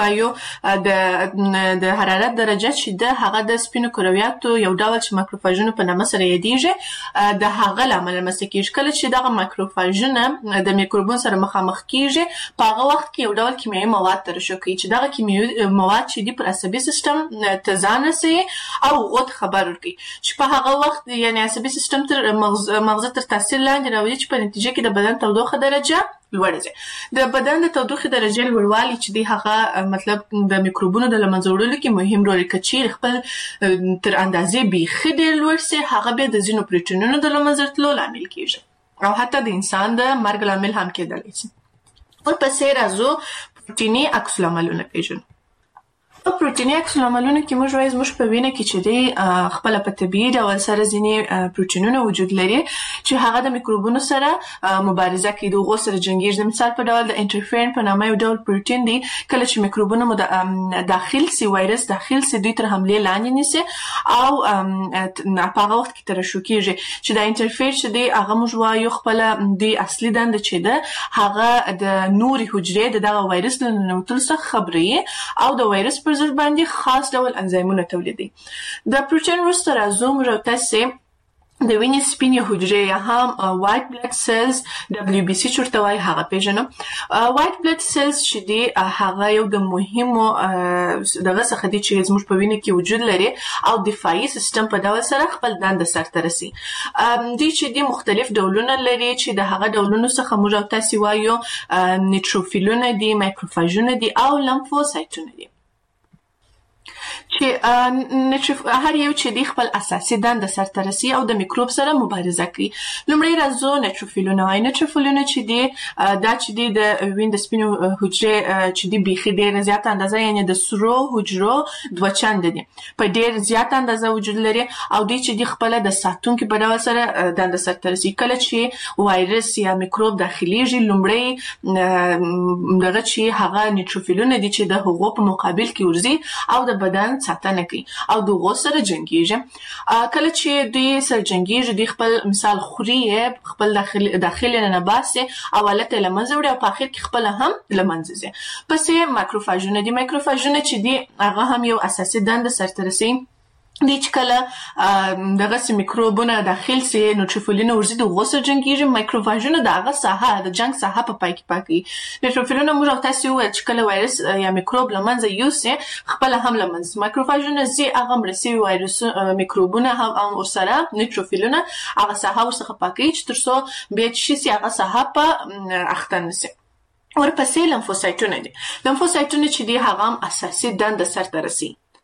وایو د حرارت درجه چې د هغه د سپینو کرویاتو یو ډول چې ماکروفاژونه په نامه سره یادېږي د هغه له امله رامنځته کېږي. کله چې دغه ماکروفاژونه د میکروبونو سره مخامخ کېږي په هغه وخت کې یو ډول کیمیاوي مواد ترشح کوي چې دغه کیمیاوي مواد چې دی پر عصبي سیستم ته ځان رسوي او هغو ته خبر ورکوي چې په هغه وخت یعنې عصبي سیستم تر مغزه تر تاثیر لاندې راولي چې په نتیجه کې د بدن تودوخه درجه لوړه ځي. د بدن د تودوخې درجې لوړوالی چې دی هغه مطلب د میکروبونو د له منځه وړلو کې مهم رول لري. که چیرې خپل تر اندازې بیخي ډېر لوړ سي هغه بیا د ځینو پروټینونو د له منځه تلو لامل کېږي او حتی د انسان د مرګ لامل هم کېدلی شي. ورپسې راځو پروټیني عکس العملونه پېژنو. په پروټیني عکس العملونو کې موږ وایو زموږ په وینه کې چې دی خپله په طبیعي ډول سره ځینې پروټینونه وجود لري چې هغه د میکروبونو سره مبارزه کوي د هغو سره جنګېږي. د مثال په ډول د انټرفیرن په نامه یو ډول پروټین دی کله چې میکروبونه مو داخل سي وایرس داخل سي دوی تر حملې لاندې نیسي او په هغه وخت کې ترشح کېږي چې دا انټرفیر چې دی هغه موږ وایو خپله د اصلي دنده چې ده هغه د نورې حجرې د دغه وایرس له ننوتلو څخه خبروي او د وایرس پر ضد باندې خاص ډول انزایمونه تولیدوي. د پروټین وروسته راځو موږ او تاسې د وینې سپینې حجرې یا هم وایټ بلډ سیلز WBC چې ورته وایي هغه پېژنو. وایټ بلډ سیلز چې دی هغه یو د مهمو دغه څخه دی چې زموږ په وینه کې وجود لري او دفاعي سیستم په ډول سره خپل دنده سرته رسي. دوی چې دی مختلف ډولونه لري چې د هغه ډولونو څخه موږ او تاسې وایو نیټروفیلونه دي مایکروفاژونه دي او لمفوسایټونه دي چې هر یو چې دی خپل اساسي دنده سرته رسي او د میکروب سره مبارزه کوي. لومړی راځو نیټروفیلونه وایي. نیټروفیلونه چې دی دا چې دی د وینې د سپینو حجرې چې دی بیخي ډېره زیاته اندازه یعنې د سرو حجرو 2 چنده دي په ډېر زیاته اندازه وجود لري او دوی چې دی خپله د ساتونکي په ډول سره دنده سرته رسي. کله چې وایرس یا میکروب داخلیږي لومړی دغه چې هغه نیټروفیلونه دي چې د هغو په مقابل کې ورځي او د بدن ساتنه کوي او د هغو سره جنګېږي. کله چې دوی سره جنګېږي دوی خپل مثال خوري خپل داخل نه باسي او حالت یې له منځه وړي او په اخر کې خپله هم له منځه ځي. پسې مایکروفاژونه دي. مایکروفاژونه چې دي هغه هم یو اساسي دنده سرته رسوي. دی چې کله دغسې میکروبونه داخل سي نیټروفیلونه ورځي د هغو سره جنګېږي. مایکروفاژونه د هغه ساحه د جنګ ساحه په پای کې پاکوي. نیټروفیلونه موږ او تاسې وویل چې کله وایرس یا میکروب له منځه یوسي خپله هم له منځه مایکروفاژونه ځي هغه مړه سوي وایرس میکروبونه هم ورسره نیټروفیلونه هغه ساحه ورڅخه پاکوي چې تر څو بیا چې شي سي هغه ساحه په اخته نه سي. ورپسې لمفوسایټونه دي. لمفوسایټونه چې دي هغه هم اساسي دنده سرته رسي.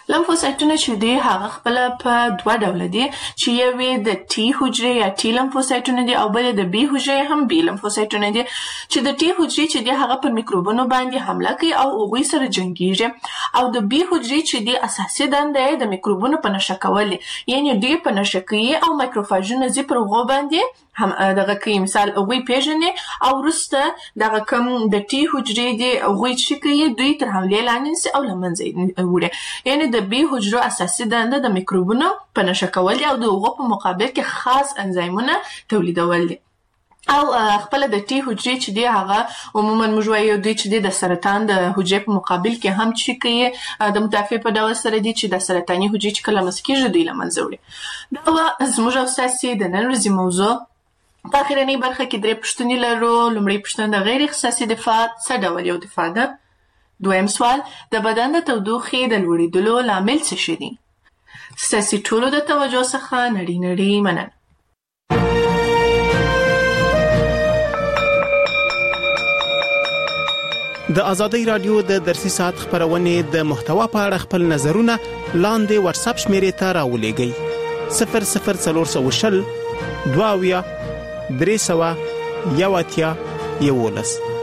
لمفوسایټونه چې دي هغه خپل په دوه ډوله دي چې یو د ټي حجرې یا ټي لمفوسایټونه دي او بل د بي حجرې هم بي لمفوسایټونه دي چې د ټي حجرې چې دي هغه پر میکروبونو باندې حمله کوي او هغوی سره جنګیږي او د بي حجرې چې دي اساسي دنده یې د میکروبونو په نشه کول یعنی دوی په نشه کوي او مایکروفاجونه زی پر هغو باندې هم دغه کوي مثال هغوی پیژنې او وروسته دغه کوم د ټي حجرې دي هغوی چې کوي دوی تر حملې لاندې نیسي او له منځه وړي یعنی د بي حجرو اساسي دنده د میکروبونو په نشه کول دي او د هغو په مقابل کې خاص انزایمونه تولیدول دي او خپل د ټي حجرې چې دی هغه عموما موږ وایو دوی چې دی د سرطان د حجرې په مقابل کې هم چې کوي د مدافع په ډول سره دي چې د سرطاني حجرې چې کله مسکیږي دوی له منځه وړي دا زموږ او ستاسې د نن ورځې موضوع په اخرنۍ برخه کې 3 پوښتنې لرو. لومړی پوښتنه د غیر اختصاصي دفاع څه ډول یو دفاع ده؟ دویم سوال د بدن د تودوخې د لوړېدلو لامل څه شي دي؟ ستاسې ټولو د توجه څخه نړۍ مننه. د آزادۍ رادیو د درسي ساعت خبرونې د محتوا په اړه خپل نظرونه لاندې واتس اپ شمیرې ته راولېږئ 00420 2 3 11 11